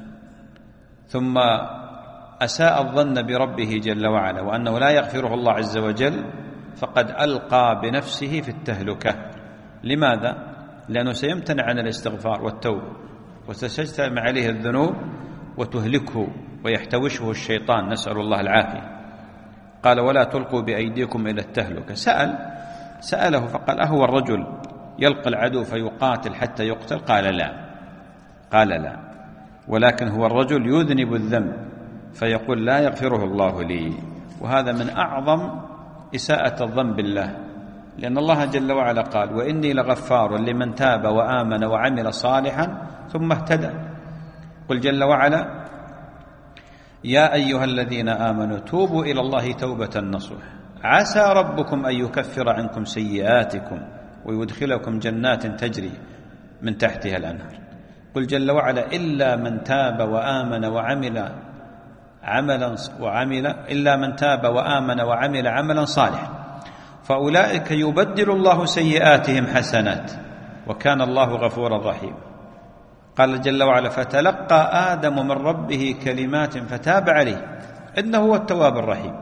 ثم أساء الظن بربه جل وعلا وأنه لا يغفره الله عز وجل فقد ألقى بنفسه في التهلكة. لماذا؟ لأنه سيمتنع عن الاستغفار والتوبة وستجتمع عليه الذنوب وتهلكه ويحتوشه الشيطان، نسأل الله العافية. قال: ولا تلقوا بأيديكم إلى التهلكة. سأل سأله فقال: أهو الرجل يلقى العدو فيقاتل حتى يقتل؟ قال: لا، قال: لا، ولكن هو الرجل يذنب الذنب فيقول لا يغفره الله لي. وهذا من أعظم إساءة الظن بالله، لأن الله جل وعلا قال: وإني لغفار لمن تاب وآمن وعمل صالحا ثم اهتدى. قل جل وعلا: يا أيها الذين آمنوا توبوا إلى الله توبة نصوح عسى ربكم أن يكفر عنكم سيئاتكم ويدخلكم جنات تجري من تحتها الأنهار. قل جل وعلا: إلا من تاب وآمن وعمل عملا وعمل إلا من تاب وآمن وعمل عملا صالحا فأولئك يبدل الله سيئاتهم حسنات وكان الله غفورا رحيما. قال جل وعلا: فتلقى آدم من ربه كلمات فتاب عليه إنه هو التواب الرحيم.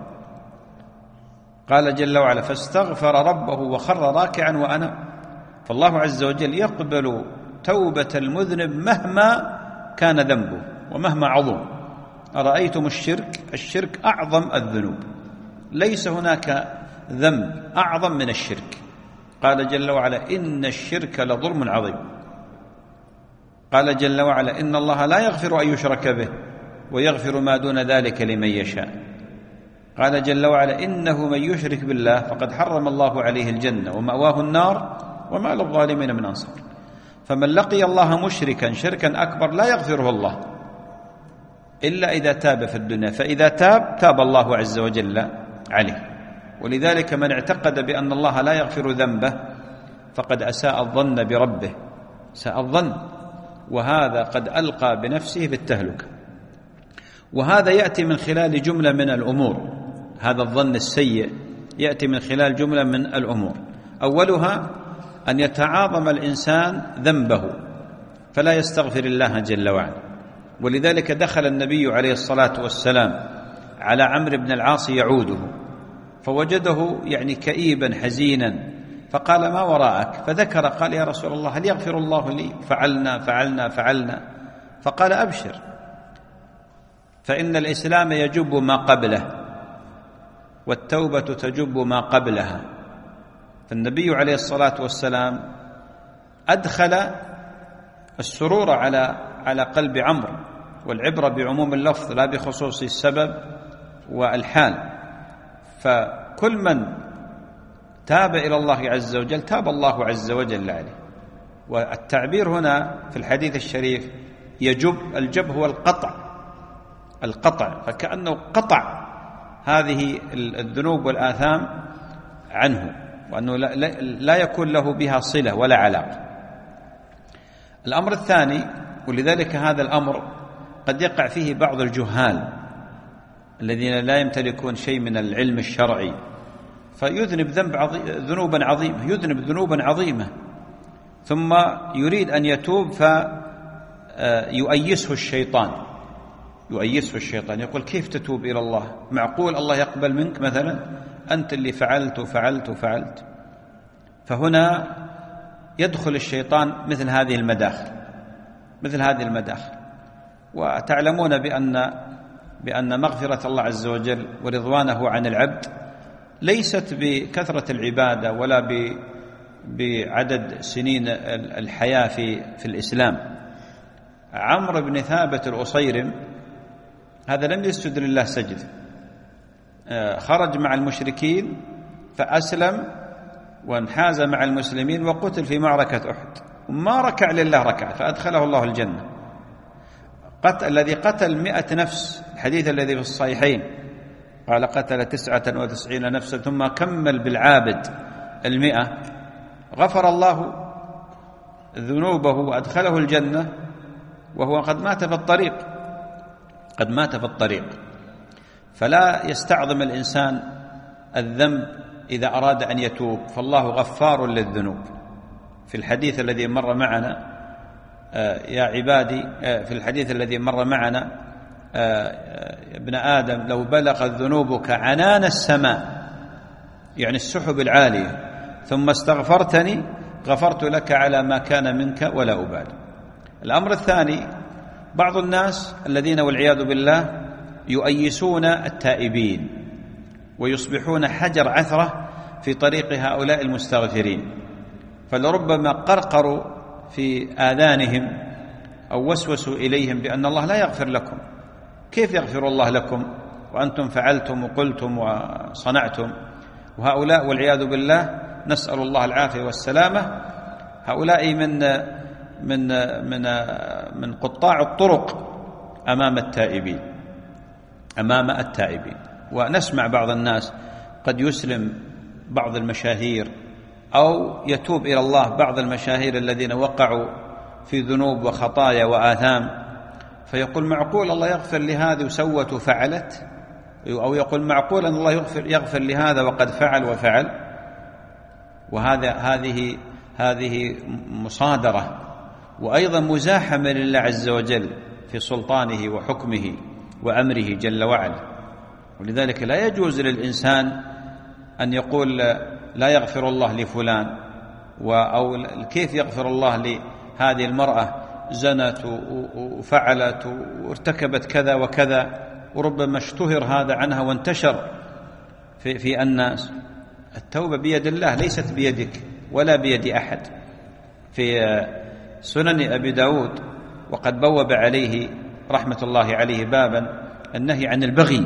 قال جل وعلا: فاستغفر ربه وخر راكعا وأناب. فالله عز وجل يقبل توبة المذنب مهما كان ذنبه ومهما عظم. أرأيتم الشرك؟ الشرك أعظم الذنوب، ليس هناك ذنب أعظم من الشرك. قال جل وعلا: إن الشرك لظلم عظيم. قال جل وعلا: إن الله لا يغفر أن يشرك به ويغفر ما دون ذلك لمن يشاء. قال جل وعلا: إنه من يشرك بالله فقد حرم الله عليه الجنة ومأواه النار وما للظالمين من أنصار. فمن لقي الله مشركا شركا أكبر لا يغفره الله إلا إذا تاب في الدنيا، فإذا تاب تاب الله عز وجل عليه. ولذلك من اعتقد بأن الله لا يغفر ذنبه فقد أساء الظن بربه، ساء الظن، وهذا قد ألقى بنفسه بالتهلكة. وهذا يأتي من خلال جملة من الأمور، هذا الظن السيء يأتي من خلال جملة من الأمور. أولها أن يتعاظم الإنسان ذنبه فلا يستغفر الله جل وعلا. ولذلك دخل النبي عليه الصلاة والسلام على عمرو بن العاص يعوده فوجده يعني كئيبا حزينا فقال: ما وراءك؟ فذكر، قال: يا رسول الله هل يغفر الله لي؟ فعلنا فعلنا فعلنا. فقال: أبشر، فإن الإسلام يجب ما قبله، والتوبة تجب ما قبلها. فالنبي عليه الصلاة والسلام أدخل السرور على على قلب عمرو، والعبرة بعموم اللفظ لا بخصوص السبب والحال. فكل من تاب إلى الله عز وجل تاب الله عز وجل عليه. والتعبير هنا في الحديث الشريف يجب، الجب هو القطع، القطع، فكأنه قطع هذه الذنوب والآثام عنه، وأنه لا يكون له بها صلة ولا علاقة. الأمر الثاني، ولذلك هذا الأمر قد يقع فيه بعض الجهال الذين لا يمتلكون شيء من العلم الشرعي، فيذنب ذنب عظيم، ذنوبا عظيمة، يذنب ذنوبا عظيمة، ثم يريد أن يتوب فيؤيسه الشيطان، يؤيسه الشيطان، يقول: كيف تتوب إلى الله؟ معقول الله يقبل منك مثلا؟ أنت اللي فعلت وفعلت وفعلت. فهنا يدخل الشيطان مثل هذه المداخل، مثل هذه المداخل. وتعلمون بأن بأن مغفرة الله عز وجل ورضوانه عن العبد ليست بكثرة العبادة ولا بعدد سنين الحياة في في الإسلام. عمرو بن ثابت الأصيرم هذا لم يسجد لله سجد، خرج مع المشركين فأسلم وانحاز مع المسلمين وقتل في معركة أحد، وما ركع لله ركعة فأدخله الله الجنة. قتل الذي قتل مئة نفس، الحديث الذي في الصحيحين قال: قتل تسعة وتسعين نفسا ثم كمل بالعابد المئة، غفر الله ذنوبه وأدخله الجنة وهو قد مات في الطريق، قد مات في الطريق. فلا يستعظم الإنسان الذنب إذا أراد أن يتوب، فالله غفار للذنوب. في الحديث الذي مر معنا يا عبادي، في الحديث الذي مر معنا ابن آدم لو بلغت ذنوبك عنان السماء، يعني السحب العالية، ثم استغفرتني غفرت لك على ما كان منك ولا أبالي. الأمر الثاني، بعض الناس الذين والعياذ بالله يؤيسون التائبين ويصبحون حجر عثرة في طريق هؤلاء المستغفرين، فلربما قرقروا في آذانهم أو وسوسوا إليهم بأن الله لا يغفر لكم. كيف يغفر الله لكم وأنتم فعلتم وقلتم وصنعتم؟ وهؤلاء والعياذ بالله نسأل الله العافية والسلامة، هؤلاء من من من من قطاع الطرق أمام التائبين، أمام التائبين. ونسمع بعض الناس قد يسلم بعض المشاهير أو يتوب إلى الله بعض المشاهير الذين وقعوا في ذنوب وخطايا وآثام، فيقول: معقول الله يغفر لهذه وسوت وفعلت؟ أو يقول: معقول أن الله يغفر, يغفر لهذا وقد فعل وفعل؟ وهذا هذه هذه مصادرة وأيضا مزاحمة لله عز وجل في سلطانه وحكمه وأمره جل وعلا. ولذلك لا يجوز للإنسان أن يقول لا يغفر الله لفلان، أو كيف يغفر الله لهذه المرأة زنت وفعلت وارتكبت كذا وكذا، وربما اشتهر هذا عنها وانتشر في, في الناس. التوبة بيد الله ليست بيدك ولا بيد أحد. في سنن أبي داود وقد بوب عليه رحمة الله عليه بابا النهي عن البغي،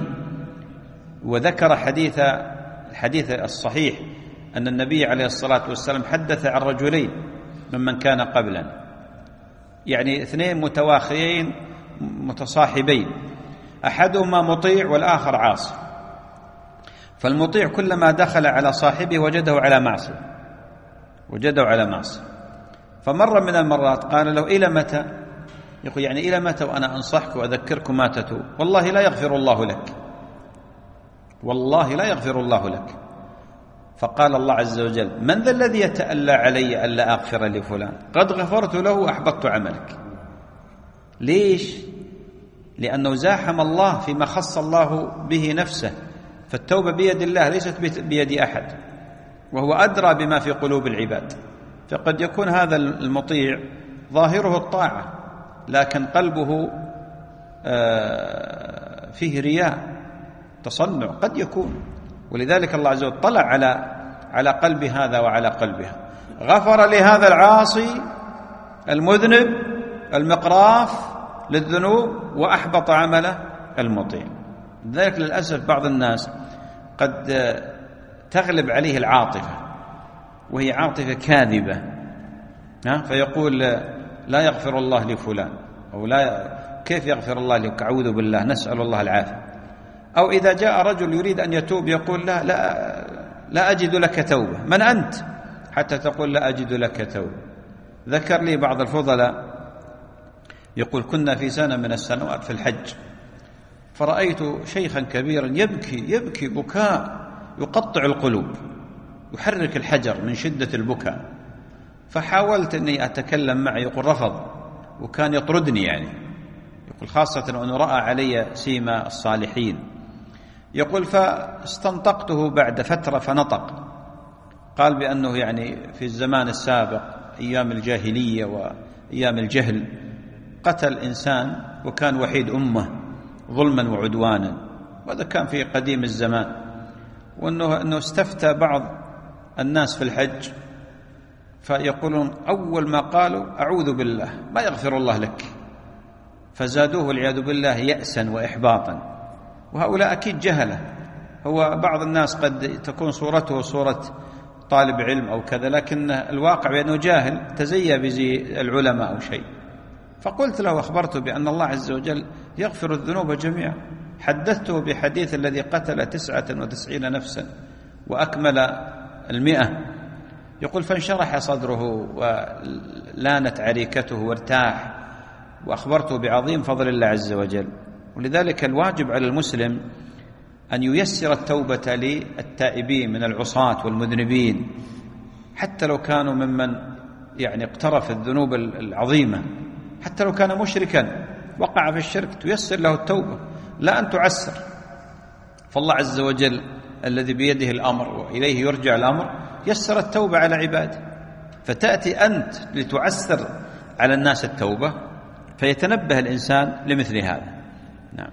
وذكر حديث الحديث الصحيح أن النبي عليه الصلاة والسلام حدث عن رجلين ممن كان قبلا، يعني اثنين متواخيين متصاحبين، أحدهما مطيع والآخر عاصي. فالمطيع كلما دخل على صاحبه وجده على معصية، وجده على معصية. فمرة من المرات قال له: إلى متى؟ يقول: يعني إلى متى وأنا أنصحك وأذكرك ما تتوب؟ والله لا يغفر الله لك، والله لا يغفر الله لك. فقال الله عز وجل: من ذا الذي يتألى علي ألا أغفر لفلان؟ قد غفرت له وأحبطت عملك. ليش؟ لأنه زاحم الله فيما خص الله به نفسه. فالتوبة بيد الله ليست بيد أحد. وهو أدرى بما في قلوب العباد. فقد يكون هذا المطيع ظاهره الطاعة لكن قلبه فيه رياء تصنع، قد يكون. ولذلك الله عز وجل طلع على على قلب هذا وعلى قلبها، غفر لهذا العاصي المذنب المقراف للذنوب وأحبط عمله المطيع. لذلك للأسف بعض الناس قد تغلب عليه العاطفة وهي عاطفة كاذبة، فيقول لا يغفر الله لفلان، أو لا كيف يغفر الله لك، أعوذ بالله، نسأل الله العافية. أو إذا جاء رجل يريد أن يتوب يقول لا لا, لا أجد لك توبة، من أنت حتى تقول لا أجد لك توبة؟ ذكر لي بعض الفضلاء يقول كنا في سنة من السنوات في الحج، فرأيت شيخا كبيرا يبكي يبكي بكاء يقطع القلوب، يحرك الحجر من شدة البكاء. فحاولت أني أتكلم معه، يقول رفض، وكان يطردني يعني، يقول خاصة أنه رأى علي سيما الصالحين. يقول فاستنطقته بعد فترة فنطق، قال بأنه يعني في الزمان السابق أيام الجاهلية وأيام الجهل قتل إنسان وكان وحيد أمه ظلما وعدوانا، وهذا كان في قديم الزمان. وأنه أنه استفتى بعض الناس في الحج فيقولون أول ما قالوا أعوذ بالله ما يغفر الله لك، فزادوه والعياذ بالله يأسا وإحباطا. وهؤلاء أكيد جهلة. هو بعض الناس قد تكون صورته صورة طالب علم أو كذا، لكن الواقع بأنه جاهل تزيى بزي العلماء أو شيء. فقلت له أخبرته بأن الله عز وجل يغفر الذنوب جميعا، حدثته بحديث الذي قتل تسعة وتسعين نفسا وأكمل المئة. يقول فانشرح صدره ولانت عريكته وارتاح، وأخبرته بعظيم فضل الله عز وجل. ولذلك الواجب على المسلم أن ييسر التوبة للتائبين من العصاة والمذنبين، حتى لو كانوا ممن يعني اقترف الذنوب العظيمة، حتى لو كان مشركا وقع في الشرك تيسر له التوبة، لا أن تعسر. فالله عز وجل الذي بيده الأمر وإليه يرجع الأمر يسر التوبة على عباده، فتأتي أنت لتعسر على الناس التوبة، فيتنبه الإنسان لمثل هذا. نعم.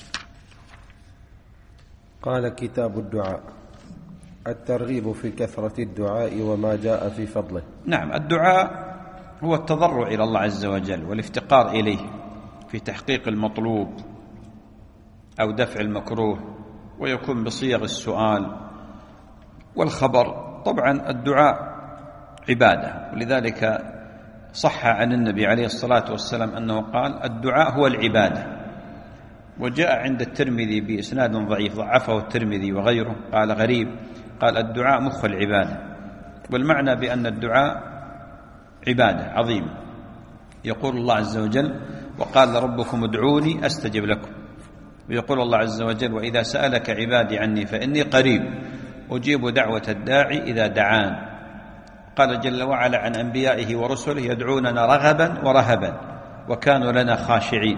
قال كتاب الدعاء: الترغيب في كثرة الدعاء وما جاء في فضله. نعم، الدعاء هو التضرع إلى الله عز وجل والافتقار إليه في تحقيق المطلوب أو دفع المكروه، ويكون بصيغ السؤال والخبر. طبعا الدعاء عبادة، ولذلك صح عن النبي عليه الصلاة والسلام أنه قال الدعاء هو العبادة. وجاء عند الترمذي بإسناد ضعيف ضعفه الترمذي وغيره، قال غريب، قال الدعاء مخ العبادة. والمعنى بأن الدعاء عبادة عظيمة. يقول الله عز وجل وقال ربكم ادعوني أستجب لكم، ويقول الله عز وجل وإذا سألك عبادي عني فإني قريب أجيب دعوة الداعي إذا دعان. قال جل وعلا عن أنبيائه ورسله يدعوننا رغبا ورهبا وكانوا لنا خاشعين.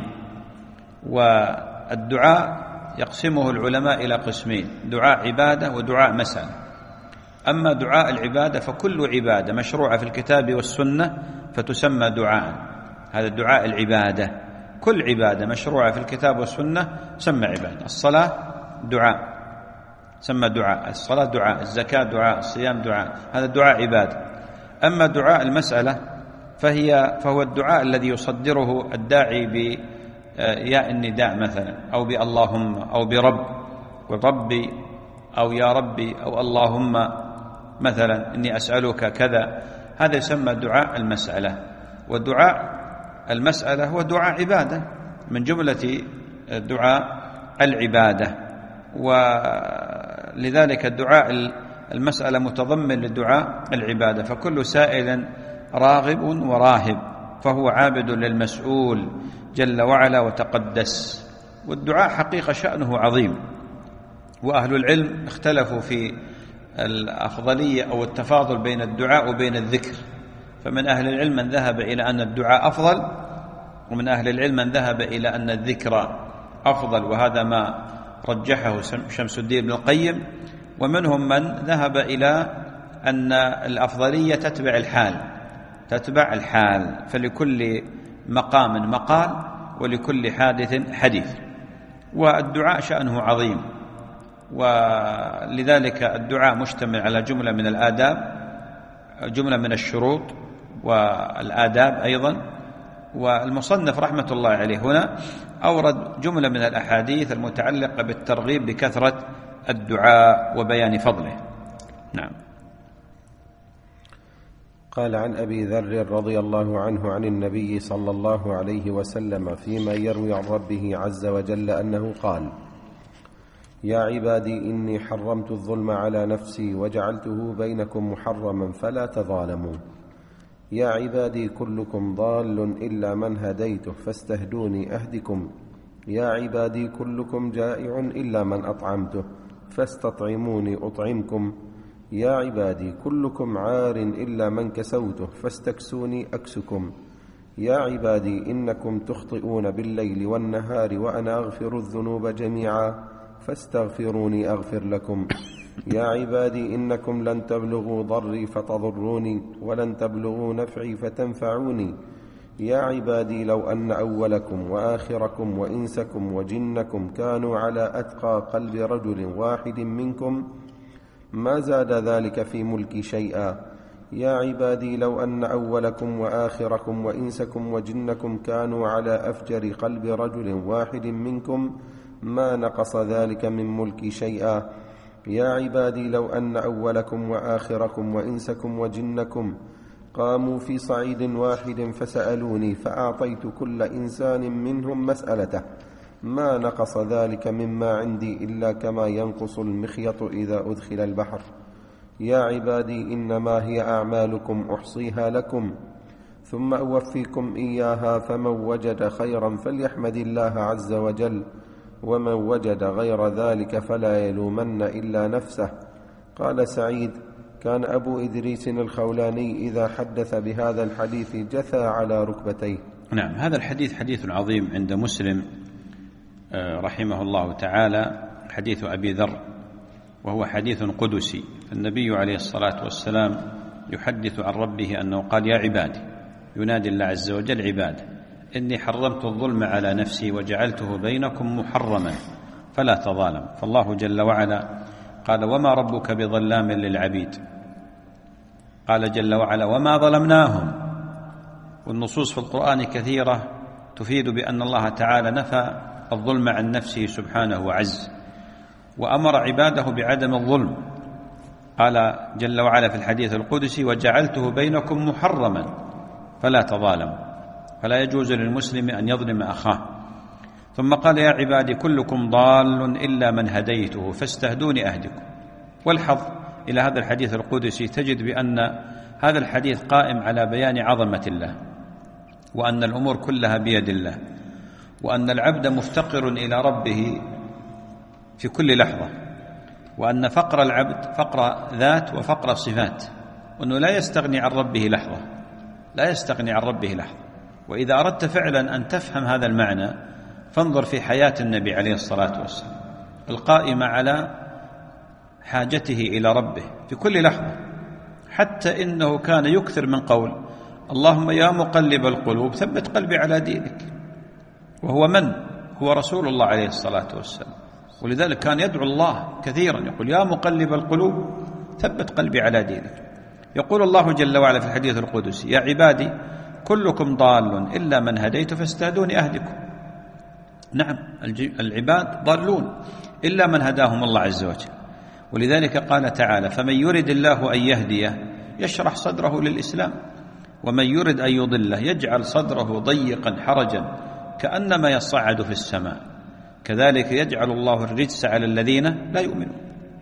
والدعاء يقسمه العلماء إلى قسمين: دعاء عبادة ودعاء مسألة. أما دعاء العبادة فكل عبادة مشروعة في الكتاب والسنة فتسمى دعاء، هذا دعاء العبادة. كل عبادة مشروعة في الكتاب والسنة تسمى عبادة. الصلاة دعاء سمى دعاء، الصلاة دعاء، الزكاة دعاء، الصيام دعاء، هذا دعاء عبادة. أما دعاء المسألة فهي فهو الدعاء الذي يصدره الداعي بياء النداء مثلا، أو باللهم، أو برب، وربي، أو يا ربي، أو اللهم مثلا إني أسألك كذا. هذا يسمى دعاء المسألة. ودعاء المسألة هو دعاء عبادة من جملة دعاء العبادة. ولذلك الدعاء المسألة متضمن لدعاء العبادة، فكل سائل راغب وراهب فهو عابد للمسؤول جل وعلا وتقدس. والدعاء حقيقة شأنه عظيم، وأهل العلم اختلفوا في الأفضلية أو التفاضل بين الدعاء وبين الذكر. فمن أهل العلم من ذهب إلى أن الدعاء أفضل، ومن أهل العلم من ذهب إلى أن الذكر أفضل، وهذا ما رجحه شمس الدين بن القيم. ومنهم من ذهب إلى أن الأفضلية تتبع الحال تتبع الحال فلكل مقام مقال ولكل حادث حديث. والدعاء شأنه عظيم، ولذلك الدعاء مشتمل على جملة من الآداب، جملة من الشروط والآداب أيضا. والمصنف رحمة الله عليه هنا أورد جملة من الأحاديث المتعلقة بالترغيب بكثرة الدعاء وبيان فضله. نعم. قال عن أبي ذر رضي الله عنه عن النبي صلى الله عليه وسلم فيما يروي عن ربه عز وجل أنه قال: يا عبادي إني حرمت الظلم على نفسي وجعلته بينكم محرما فلا تظالموا. يا عبادي كلكم ضال إلا من هديته فاستهدوني أهدكم. يا عبادي كلكم جائع إلا من أطعمته فاستطعموني أطعمكم. يا عبادي كلكم عار إلا من كسوته فاستكسوني أكسكم. يا عبادي إنكم تخطئون بالليل والنهار وأنا أغفر الذنوب جميعا فاستغفروني أغفر لكم. يا عبادي إنكم لن تبلغوا ضري فتضروني ولن تبلغوا نفعي فتنفعوني. يا عبادي لو أن أولكم وآخركم وإنسكم وجنكم كانوا على أتقى قلب رجل واحد منكم ما زاد ذلك في ملكي شيئا. يا عبادي لو أن أولكم وآخركم وإنسكم وجنكم كانوا على أفجر قلب رجل واحد منكم ما نقص ذلك من ملكي شيئا. يا عبادي لو أن أولكم وآخركم وإنسكم وجنكم قاموا في صعيد واحد فسألوني فأعطيت كل إنسان منهم مسألته ما نقص ذلك مما عندي إلا كما ينقص المخيط إذا أدخل البحر. يا عبادي إنما هي أعمالكم أحصيها لكم ثم أوفيكم إياها فمن وجد خيرا فليحمد الله عز وجل ومن وجد غير ذلك فلا يلومن إلا نفسه. قال سعيد: كان أبو إدريس الخولاني إذا حدث بهذا الحديث جثى على ركبتيه. نعم. هذا الحديث حديث عظيم عند مسلم رحمه الله تعالى، حديث أبي ذر، وهو حديث قدسي. النبي عليه الصلاة والسلام يحدث عن ربه أنه قال: يا عبادي، ينادي الله عز وجل عباده، إني حرمت الظلم على نفسي وجعلته بينكم محرما فلا تظالم. فالله جل وعلا قال: وما ربك بظلام للعبيد. قال جل وعلا: وما ظلمناهم. والنصوص في القرآن كثيرة تفيد بأن الله تعالى نفى الظلم عن نفسه سبحانه وعز، وأمر عباده بعدم الظلم. قال جل وعلا في الحديث القدسي: وجعلته بينكم محرما فلا تظالموا. فلا يجوز للمسلم أن يظلم أخاه. ثم قال: يا عبادي كلكم ضال إلا من هديته فاستهدوني أهدكم. والحظ إلى هذا الحديث القدسي تجد بأن هذا الحديث قائم على بيان عظمة الله، وأن الأمور كلها بيد الله، وأن العبد مفتقر إلى ربه في كل لحظة، وأن فقر العبد فقر ذات وفقر صفات، وأنه لا يستغني عن ربه لحظة، لا يستغني عن ربه لحظة. وإذا أردت فعلا أن تفهم هذا المعنى فانظر في حياة النبي عليه الصلاة والسلام القائمة على حاجته إلى ربه في كل لحظة، حتى إنه كان يكثر من قول: اللهم يا مقلب القلوب ثبت قلبي على دينك. وهو من؟ هو رسول الله عليه الصلاة والسلام. ولذلك كان يدعو الله كثيرا، يقول: يا مقلب القلوب ثبت قلبي على دينك. يقول الله جل وعلا في الحديث القدسي: يا عبادي كلكم ضال إلا من هديت فاستهدوني أهدكم. نعم، العباد ضالون إلا من هداهم الله عز وجل. ولذلك قال تعالى: فمن يرد الله أن يهديه يشرح صدره للإسلام، ومن يرد أن يضله يجعل صدره ضيقا حرجا كأنما يصعد في السماء، كذلك يجعل الله الرجس على الذين لا يؤمنون.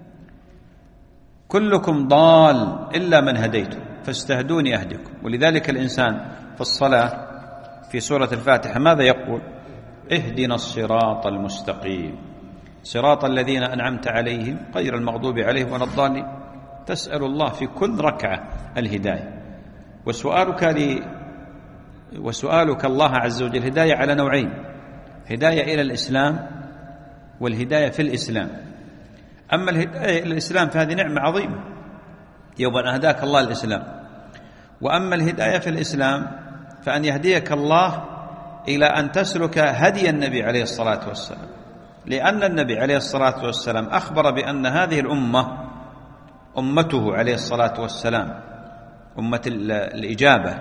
كلكم ضال إلا من هديته فاستهدوني أهدكم. ولذلك الإنسان في الصلاة في سورة الفاتحة ماذا يقول؟ اهدنا الصراط المستقيم صراط الذين أنعمت عليهم غير المغضوب عليهم ولا الضالين. تسأل الله في كل ركعة الهداية. وسؤالك لي وسؤالك الله عز وجل هداية على نوعين: هداية إلى الإسلام والهداية في الإسلام. أما الهداية إلى الإسلام فهذه نعمة عظيمة، يوم أن أهداك الله الإسلام. وأما الهداية في الإسلام فأن يهديك الله إلى أن تسلك هدي النبي عليه الصلاة والسلام، لأن النبي عليه الصلاة والسلام أخبر بأن هذه الأمة أمته عليه الصلاة والسلام أمة الإجابة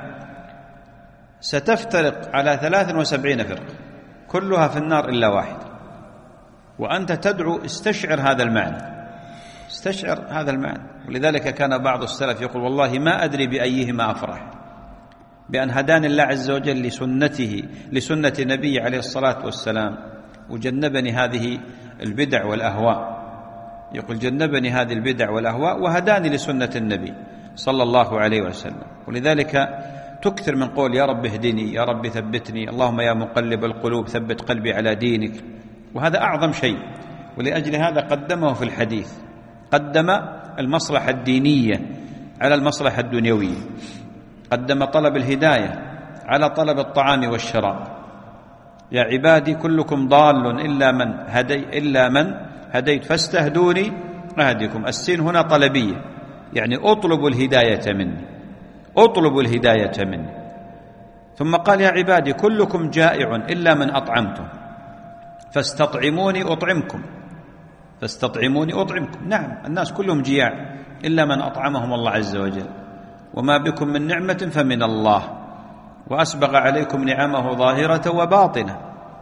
ستفترق على ثلاث وسبعين فرقة كلها في النار إلا واحد، وأنت تدعو استشعر هذا المعنى، استشعر هذا المعنى. ولذلك كان بعض السلف يقول والله ما أدري بأيهما أفرح، بأن هداني الله عز وجل لسنته لسنة نبي عليه الصلاة والسلام وجنبني هذه البدع والأهواء، يقول جنبني هذه البدع والأهواء وهداني لسنة النبي صلى الله عليه وسلم. ولذلك تكثر من قول يا رب اهدني، يا رب ثبتني، اللهم يا مقلب القلوب ثبت قلبي على دينك، وهذا أعظم شيء. ولأجل هذا قدمه في الحديث، قدم المصلحة الدينية على المصلحة الدنيوية، قدم طلب الهداية على طلب الطعام والشراب. يا عبادي كلكم ضال إلا من هدي إلا من هديت فاستهدوني أهدكم. السين هنا طلبية، يعني أطلب الهداية مني، أطلب الهداية مني. ثم قال يا عبادي كلكم جائع إلا من أطعمتم فاستطعموني أطعمكم، فاستطعموني أطعمكم. نعم الناس كلهم جياع إلا من أطعمهم الله عز وجل، وما بكم من نعمة فمن الله، وأسبغ عليكم نعمه ظاهرة وباطنة.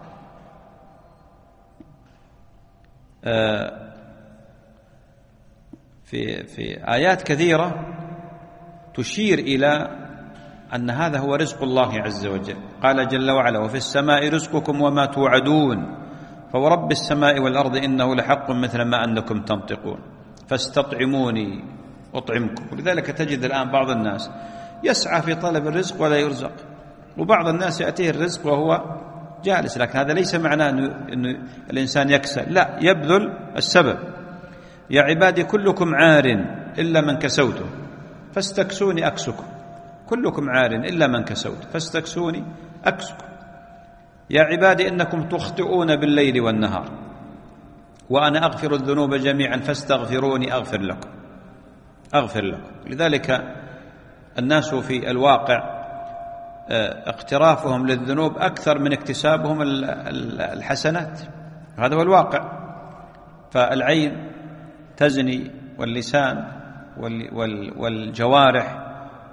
في في آيات كثيرة تشير إلى أن هذا هو رزق الله عز وجل. قال جل وعلا وفي السماء رزقكم وما توعدون فورب السماء والأرض إنه لحق مثل ما أنكم تنطقون فاستطعموني أطعمكم. ولذلك تجد الآن بعض الناس يسعى في طلب الرزق ولا يرزق، وبعض الناس يأتيه الرزق وهو جالس، لكن هذا ليس معناه أن الإنسان يكسل، لا، يبذل السبب. يا عبادي كلكم عار إلا من كسوته فاستكسوني أكسكم، كلكم عار إلا من كسوت فاستكسوني أكسكم. يا عبادي إنكم تخطئون بالليل والنهار وأنا أغفر الذنوب جميعا فاستغفروني أغفر لكم، أغفر لكم. لذلك الناس في الواقع اقترافهم للذنوب أكثر من اكتسابهم الحسنات، هذا هو الواقع. فالعين تزني واللسان والجوارح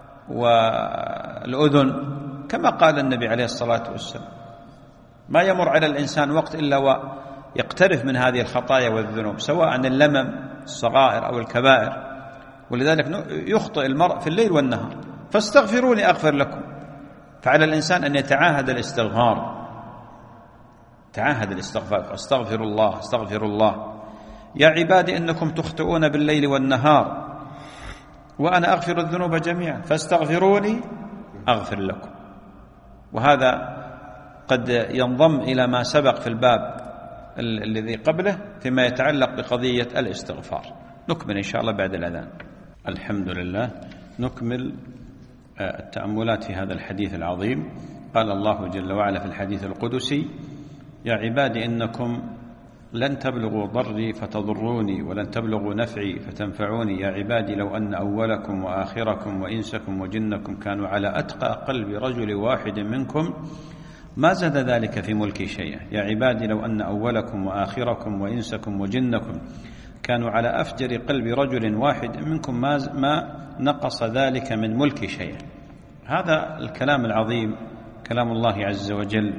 والأذن، كما قال النبي عليه الصلاة والسلام ما يمر على الإنسان وقت إلا ويقترف من هذه الخطايا والذنوب، سواء اللمم الصغائر أو الكبائر. ولذلك يخطئ المرء في الليل والنهار فاستغفروني أغفر لكم. فعلى الإنسان أن يتعاهد الاستغفار، تعاهد الاستغفار، استغفر الله استغفر الله. يا عبادي إنكم تخطئون بالليل والنهار وأنا أغفر الذنوب جميعا فاستغفروني أغفر لكم. وهذا قد ينضم إلى ما سبق في الباب الذي قبله فيما يتعلق بقضية الاستغفار. نكمل إن شاء الله بعد الأذان. الحمد لله. نكمل التأملات في هذا الحديث العظيم. قال الله جل وعلا في الحديث القدسي يا عبادي إنكم لن تبلغوا ضري فتضروني ولن تبلغوا نفعي فتنفعوني. يا عبادي لو أن أولكم وآخركم وإنسكم وجنكم كانوا على أتقى قلب رجل واحد منكم ما زاد ذلك في ملكي شيئا. يا عبادي لو أن أولكم وآخركم وإنسكم وجنكم كانوا على أفجر قلب رجل واحد منكم ما نقص ذلك من ملكي شيئا. هذا الكلام العظيم كلام الله عز وجل،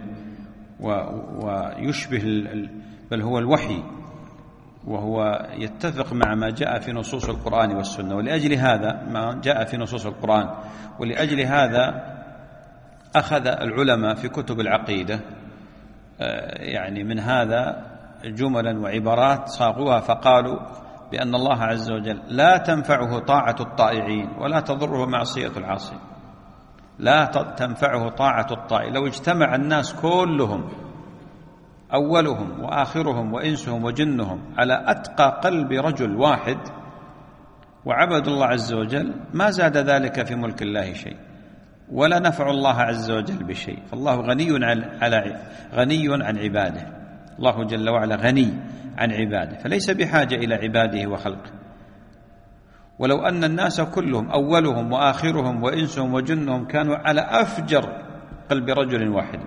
ويشبه بل هو الوحي، وهو يتفق مع ما جاء في نصوص القرآن والسنة. ولأجل هذا ما جاء في نصوص القرآن، ولأجل هذا أخذ العلماء في كتب العقيدة يعني من هذا جملا وعبارات صاغوها فقالوا بأن الله عز وجل لا تنفعه طاعة الطائعين ولا تضره معصية العاصين. لا تنفعه طاعة الطائعين. لو اجتمع الناس كلهم أولهم وآخرهم وإنسهم وجنهم على أتقى قلب رجل واحد وعبدوا الله عز وجل ما زاد ذلك في ملك الله شيء ولا نفع الله عز وجل بشيء. فالله غني عن على غني عن عباده، الله جل وعلا غني عن عباده، فليس بحاجة إلى عباده وخلقه. ولو أن الناس كلهم أولهم وآخرهم وإنسهم وجنهم كانوا على أفجر قلب رجل واحد،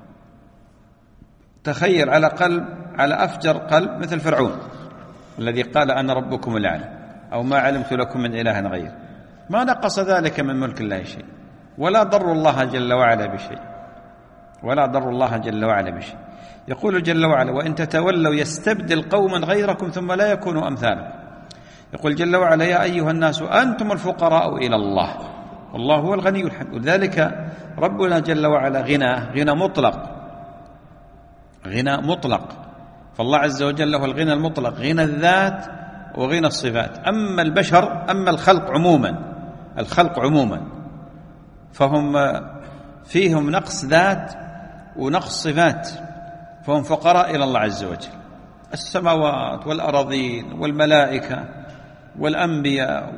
تخيل على قلب على أفجر قلب مثل فرعون الذي قال أنا ربكم الأعلى أو ما علمت لكم من إله غير، ما نقص ذلك من ملك الله شيء، ولا ضر الله جل وعلا بشيء، ولا ضر الله جل وعلا بشيء. يقول جل وعلا وإن تتولوا يستبدل قوما غيركم ثم لا يكونوا أمثالكم. يقول جل وعلا يا أيها الناس أنتم الفقراء إلى الله والله هو الغني الحميد. ولذلك ربنا جل وعلا غنى غنى مطلق، غنى مطلق، فالله عز وجل له الغنى المطلق، غنى الذات وغنى الصفات. أما البشر أما الخلق عموما، الخلق عموما فهم فيهم نقص ذات ونقص صفات، فهم فقراء إلى الله عز وجل. السماوات والأراضين والملائكة والأنبياء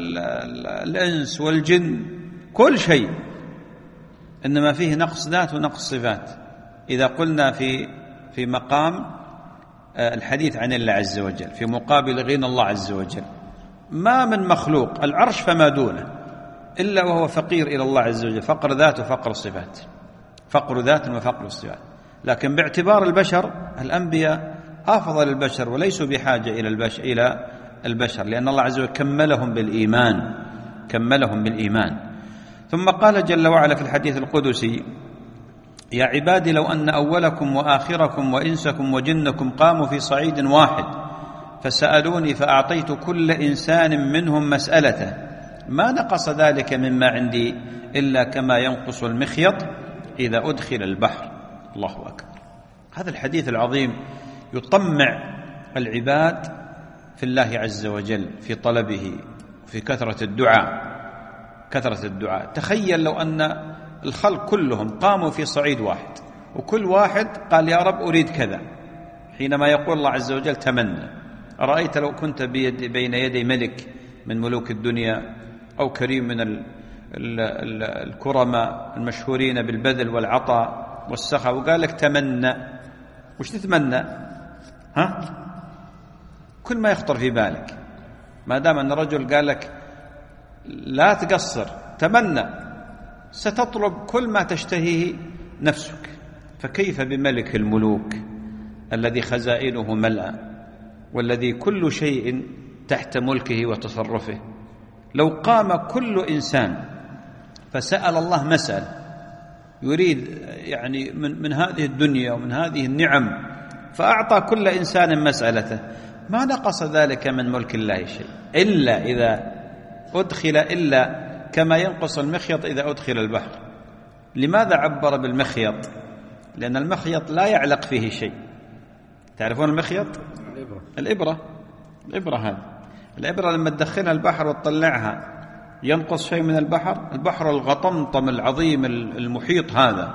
والإنس والجن كل شيء إنما فيه نقص ذات ونقص صفات. إذا قلنا في في مقام الحديث عن الله عز وجل في مقابل غنى الله عز وجل، ما من مخلوق العرش فما دونه إلا وهو فقير إلى الله عز وجل، فقر ذات وفقر الصفات، فقر ذات وفقر الصفات. لكن باعتبار البشر الأنبياء أفضل البشر وليسوا بحاجة إلى البشر إلى البشر لأن الله عز وجل كملهم بالإيمان، كملهم بالإيمان. ثم قال جل وعلا في الحديث القدسي يا عبادي لو أن أولكم وآخركم وإنسكم وجنكم قاموا في صعيد واحد فسألوني فأعطيت كل إنسان منهم مسألته ما نقص ذلك مما عندي إلا كما ينقص المخيط إذا أدخل البحر. الله أكبر. هذا الحديث العظيم يطمع العباد في الله عز وجل في طلبه وفي كثرة الدعاء، كثرة الدعاء. تخيل لو أن الخلق كلهم قاموا في صعيد واحد وكل واحد قال يا رب أريد كذا، حينما يقول الله عز وجل تمنى. أرأيت لو كنت بيد بين يدي ملك من ملوك الدنيا أو كريم من ال ال ال الكرماء المشهورين بالبذل والعطاء والسخاء وقال لك تمنى، وش تتمنى؟ ها؟ كل ما يخطر في بالك، ما دام أن رجل قال لك لا تقصر تمنى ستطلب كل ما تشتهيه نفسك، فكيف بملك الملوك الذي خزائنه ملأ والذي كل شيء تحت ملكه وتصرفه؟ لو قام كل إنسان فسأل الله مسألة يريد يعني من, من هذه الدنيا ومن هذه النعم فأعطى كل إنسان مسألته ما نقص ذلك من ملك الله شيء إلا إذا أدخل إلا كما ينقص المخيط إذا أدخل البحر. لماذا عبر بالمخيط؟ لأن المخيط لا يعلق فيه شيء. تعرفون المخيط؟ الإبرة. الإبرة هذه الإبرة لما تدخلها البحر وتطلعها ينقص شيء من البحر؟ البحر الغطمطم العظيم المحيط هذا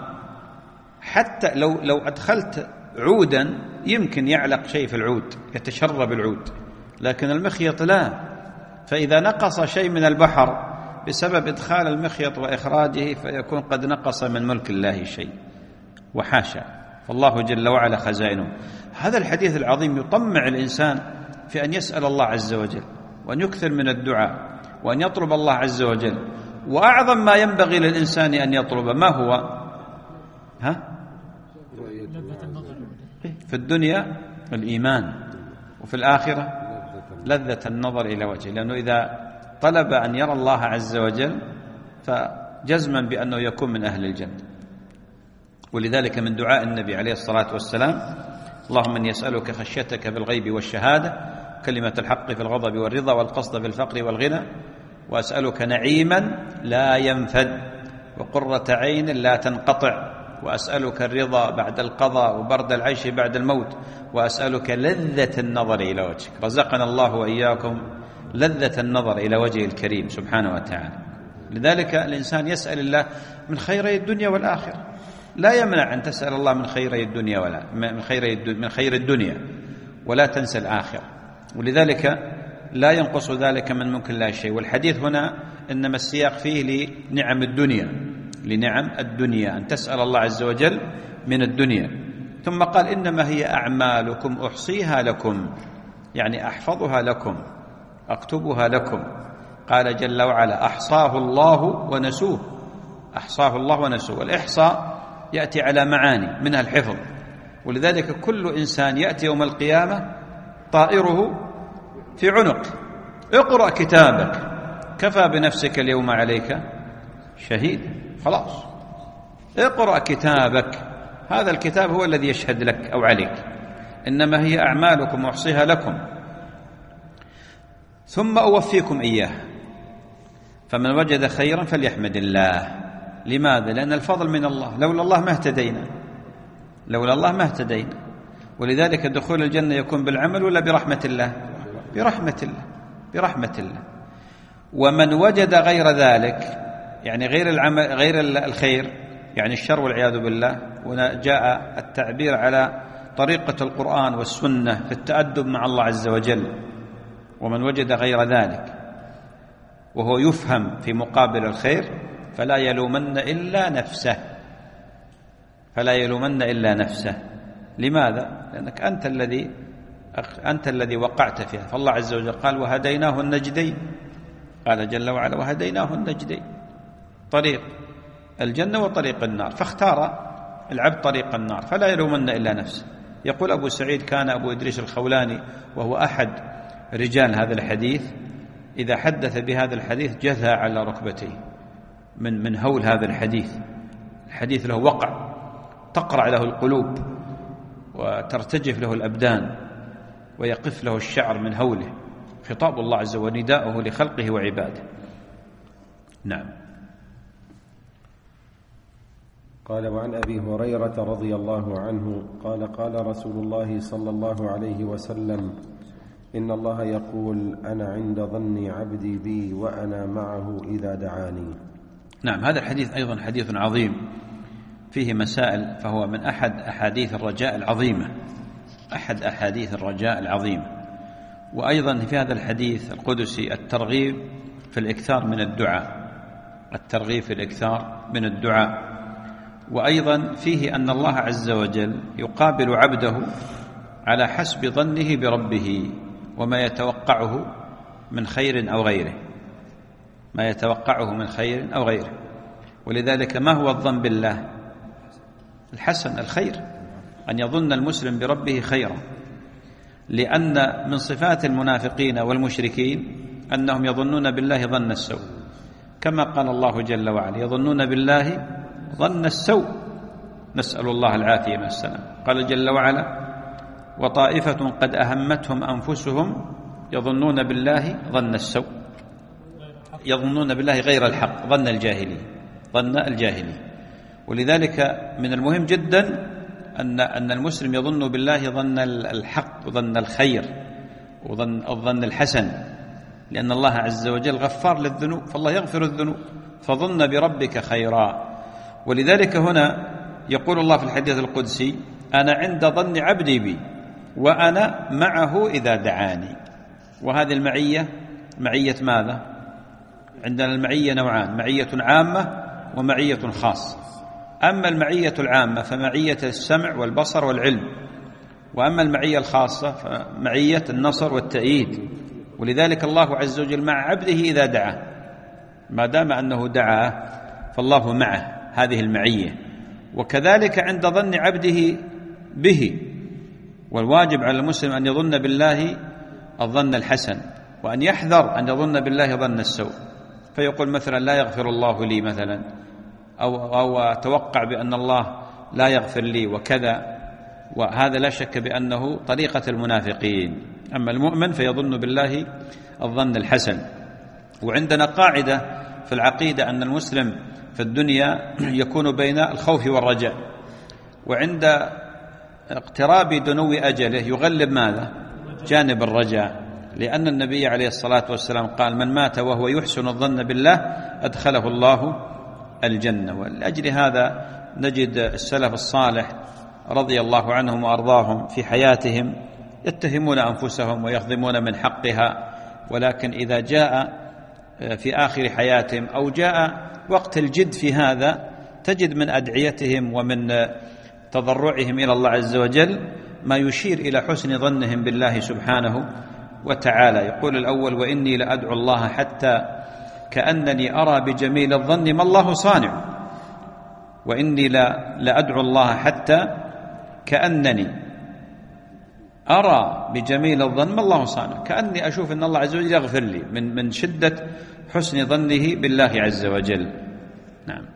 حتى لو لو أدخلت عودا يمكن يعلق شيء في العود يتشرب العود، لكن المخيط لا. فإذا نقص شيء من البحر بسبب إدخال المخيط وإخراجه فيكون قد نقص من ملك الله شيء، وحاشا. فالله جل وعلا خزائنه. هذا الحديث العظيم يطمع الإنسان في أن يسأل الله عز وجل وأن يكثر من الدعاء وأن يطلب الله عز وجل. وأعظم ما ينبغي للإنسان أن يطلب ما هو؟ ها؟ في الدنيا الإيمان وفي الآخرة لذة النظر إلى وجهه، لأنه إذا طلب أن يرى الله عز وجل فجزما بأنه يكون من أهل الجنة. ولذلك من دعاء النبي عليه الصلاة والسلام اللهم إني أسألك خشيتك في الغيب والشهادة، كلمة الحق في الغضب والرضا، والقصد في الفقر والغنى، وأسألك نعيما لا ينفد وقرة عين لا تنقطع، وأسألك الرضا بعد القضاء وبرد العيش بعد الموت، وأسألك لذة النظر إلى وجهك. رزقنا الله وإياكم لذة النظر إلى وجهه الكريم سبحانه وتعالى. لذلك الإنسان يسأل الله من خيري الدنيا والآخرة، لا يمنع أن تسأل الله من خيري الدنيا ولا من خير من خير الدنيا ولا تنسى الآخرة. ولذلك لا ينقص ذلك من ملك الله شيء. والحديث هنا إنما السياق فيه لنعم الدنيا، لنعم الدنيا أن تسأل الله عز وجل من الدنيا. ثم قال إنما هي أعمالكم أحصيها لكم، يعني أحفظها لكم أكتبها لكم قال جل وعلا أحصاه الله ونسوه، أحصاه الله ونسوه. والإحصاء يأتي على معاني منها الحفظ، ولذلك كل إنسان يأتي يوم القيامة طائره في عنق. اقرأ كتابك كفى بنفسك اليوم عليك شهيد. خلاص اقرأ كتابك، هذا الكتاب هو الذي يشهد لك أو عليك، إنما هي أعمالكم أحصيها لكم ثم أوفيكم إياه. فمن وجد خيرا فليحمد الله. لماذا؟ لأن الفضل من الله، لولا الله ما اهتدينا، لولا الله ما اهتدينا. ولذلك دخول الجنة يكون بالعمل ولا برحمة الله؟ برحمة الله، برحمة الله. ومن وجد غير ذلك، يعني غير العمل، غير الخير، يعني الشر والعياذ بالله، وجاء التعبير على طريقة القرآن والسنة في التأدب مع الله عز وجل. ومن وجد غير ذلك وهو يفهم في مقابل الخير فلا يلومن إلا نفسه، فلا يلومن إلا نفسه. لماذا؟ لأنك أنت الذي أنت الذي وقعت فيها. فالله عز وجل قال وهديناه النجدين، قال جل وعلا وهديناه النجدين، طريق الجنة وطريق النار، فاختار العبد طريق النار فلا يلومن إلا نفسه. يقول أبو سعيد كان أبو إدريس الخولاني وهو أحد رجال هذا الحديث إذا حدث بهذا الحديث جثى على ركبتيه من من هول هذا الحديث. الحديث له وقع، تقرع له القلوب وترتجف له الأبدان ويقف له الشعر من هوله. خطاب الله عز وجل ونداؤه لخلقه وعباده. نعم. قال وعن أبي هريرة رضي الله عنه قال قال رسول الله صلى الله عليه وسلم إن الله يقول أنا عند ظن عبدي بي وأنا معه إذا دعاني. نعم، هذا الحديث أيضا حديث عظيم فيه مسائل، فهو من أحد أحاديث الرجاء العظيمة، أحد أحاديث الرجاء العظيمة. وأيضا في هذا الحديث القدسي الترغيب في الإكثار من الدعاء، الترغيب في الإكثار من الدعاء. وأيضا فيه أن الله عز وجل يقابل عبده على حسب ظنه بربه وما يتوقعه من خير أو غيره، ما يتوقعه من خير أو غيره. ولذلك ما هو الظن بالله؟ الحسن، الخير، أن يظن المسلم بربه خيرا. لأن من صفات المنافقين والمشركين أنهم يظنون بالله ظن السوء، كما قال الله جل وعلا يظنون بالله ظن السوء، نسأل الله العافية من السلام. قال جل وعلا وطائفة قد أهمتهم أنفسهم يظنون بالله ظن السوء، يظنون بالله غير الحق، ظن الجاهلي، ظن الجاهلي. ولذلك من المهم جدا أن أن المسلم يظن بالله ظن الحق وظن الخير وظن الظن الحسن، لأن الله عز وجل غفار للذنوب، فالله يغفر الذنوب، فظن بربك خيرا. ولذلك هنا يقول الله في الحديث القدسي أنا عند ظن عبدي بي وأنا معه إذا دعاني. وهذه المعية معية ماذا؟ عندنا المعية نوعان، معية عامة ومعية خاصة. أما المعية العامة فمعية السمع والبصر والعلم، وأما المعية الخاصة فمعية النصر والتأييد. ولذلك الله عز وجل مع عبده إذا دعا، ما دام أنه دعا فالله معه، هذه المعية. وكذلك عند ظن عبده به. والواجب على المسلم أن يظن بالله الظن الحسن، وأن يحذر أن يظن بالله ظن السوء، فيقول مثلا لا يغفر الله لي مثلا، أو, أو أتوقع بأن الله لا يغفر لي وكذا. وهذا لا شك بأنه طريقة المنافقين. أما المؤمن فيظن بالله الظن الحسن. وعندنا قاعدة في العقيدة أن المسلم في الدنيا يكون بين الخوف والرجاء، وعند اقتراب دنو أجله يغلب ماذا؟ جانب الرجاء. لأن النبي عليه الصلاة والسلام قال من مات وهو يحسن الظن بالله أدخله الله الجنة. ولأجل هذا نجد السلف الصالح رضي الله عنهم وأرضاهم في حياتهم يتهمون أنفسهم ويخضمون من حقها، ولكن إذا جاء في آخر حياتهم أو جاء وقت الجد في هذا تجد من أدعيتهم ومن تضرعهم إلى الله عز وجل ما يشير إلى حسن ظنهم بالله سبحانه وتعالى. يقول الأول: وإني لأدعو الله حتى كأنني أرى بجميل الظن ما الله صانع. وإني لأدعو الله حتى كأنني أرى بجميل الظن ما الله صانع، كأني أشوف أن الله عز وجل يغفر لي من من شدة حسن ظنه بالله عز وجل. نعم.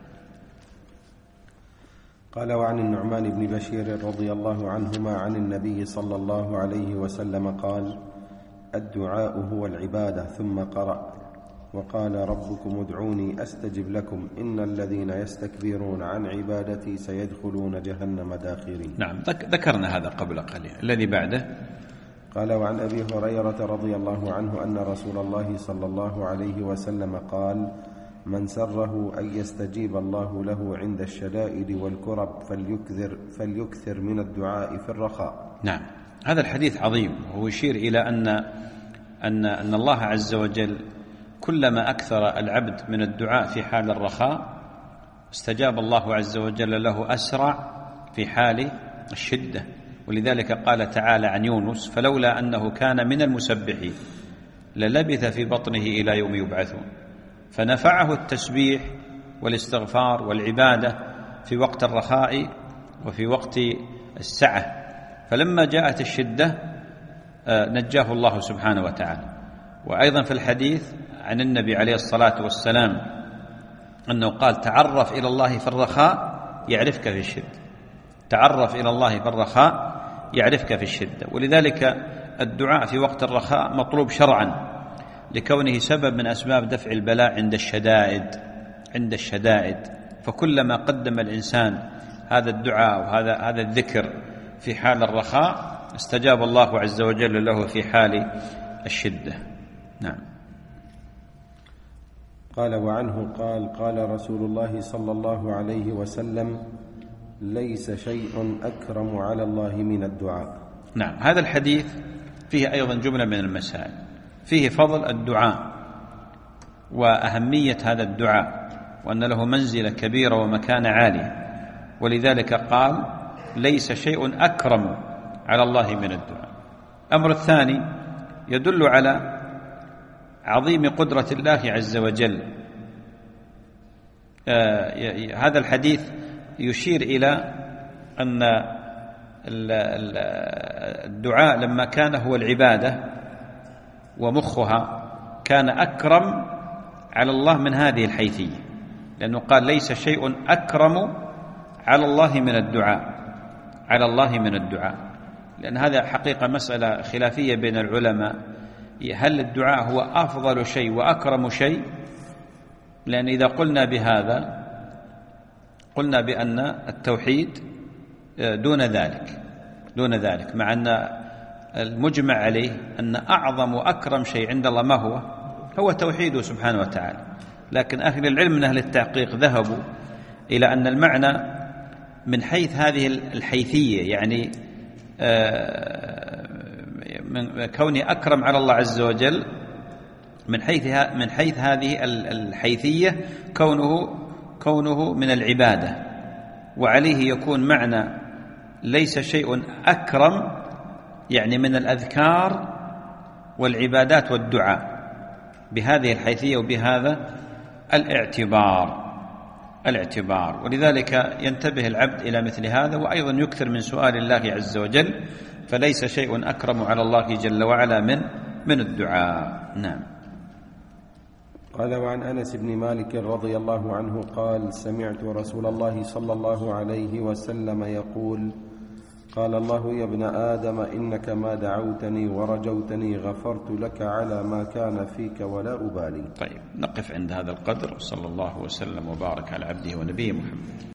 قال: وعن النعمان بن بشير رضي الله عنهما عن النبي صلى الله عليه وسلم قال: الدعاء هو العبادة. ثم قرأ: وقال ربكم ادعوني أستجب لكم إن الذين يستكبرون عن عبادتي سيدخلون جهنم داخرين. نعم، ذكرنا هذا قبل قليل. الذي بعده: قال: وعن أبي هريرة رضي الله عنه أن رسول الله صلى الله عليه وسلم قال: من سره أن يستجيب الله له عند الشدائد والكرب فليكثر, فليكثر من الدعاء في الرخاء. نعم، هذا الحديث عظيم، وهو يشير إلى أن أن أن الله عز وجل كلما أكثر العبد من الدعاء في حال الرخاء استجاب الله عز وجل له أسرع في حال الشدة. ولذلك قال تعالى عن يونس: فلولا أنه كان من المسبحين للبث في بطنه إلى يوم يبعثون. فنفعه التسبيح والاستغفار والعبادة في وقت الرخاء وفي وقت السعة، فلما جاءت الشدة نجاه الله سبحانه وتعالى. وأيضا في الحديث عن النبي عليه الصلاة والسلام أنه قال: تعرف إلى الله في الرخاء يعرفك في الشدة. تعرف إلى الله في الرخاء يعرفك في الشدة. ولذلك الدعاء في وقت الرخاء مطلوب شرعا لكونه سبب من أسباب دفع البلاء عند الشدائد عند الشدائد فكلما قدم الإنسان هذا الدعاء وهذا هذا الذكر في حال الرخاء استجاب الله عز وجل له في حال الشدة. نعم. قال: وعنه قال: قال رسول الله صلى الله عليه وسلم: ليس شيء أكرم على الله من الدعاء. نعم، هذا الحديث فيه أيضا جملة من المسائل. فيه فضل الدعاء وأهمية هذا الدعاء وأن له منزلة كبيرة ومكانة عالية، ولذلك قال: ليس شيء أكرم على الله من الدعاء. الأمر الثاني يدل على عظيم قدرة الله عز وجل. آه هذا الحديث يشير إلى أن الدعاء لما كان هو العبادة ومخها كان أكرم على الله من هذه الحيثية، لأنه قال: ليس شيء أكرم على الله من الدعاء على الله من الدعاء لأن هذا حقيقة مسألة خلافية بين العلماء، هل الدعاء هو أفضل شيء وأكرم شيء؟ لأن إذا قلنا بهذا قلنا بأن التوحيد دون ذلك دون ذلك مع أن المجمع عليه أن أعظم وأكرم شيء عند الله ما هو هو توحيده سبحانه وتعالى. لكن أهل العلم من أهل التحقيق ذهبوا إلى أن المعنى من حيث هذه الحيثية، يعني من كوني أكرم على الله عز وجل من حيث من حيث هذه الحيثية كونه كونه من العبادة، وعليه يكون معنى ليس شيء أكرم يعني من الأذكار والعبادات والدعاء بهذه الحيثية وبهذا الاعتبار الاعتبار ولذلك ينتبه العبد إلى مثل هذا، وأيضا يكثر من سؤال الله عز وجل، فليس شيء أكرم على الله جل وعلا من من الدعاء. نعم. قال: وعن أنس بن مالك رضي الله عنه قال: سمعت رسول الله صلى الله عليه وسلم يقول: قال الله: يا ابن آدم إنك ما دعوتني ورجوتني غفرت لك على ما كان فيك ولا أبالي. طيب، نقف عند هذا القدر، وصلى الله وسلم وبارك على عبده ونبيه محمد.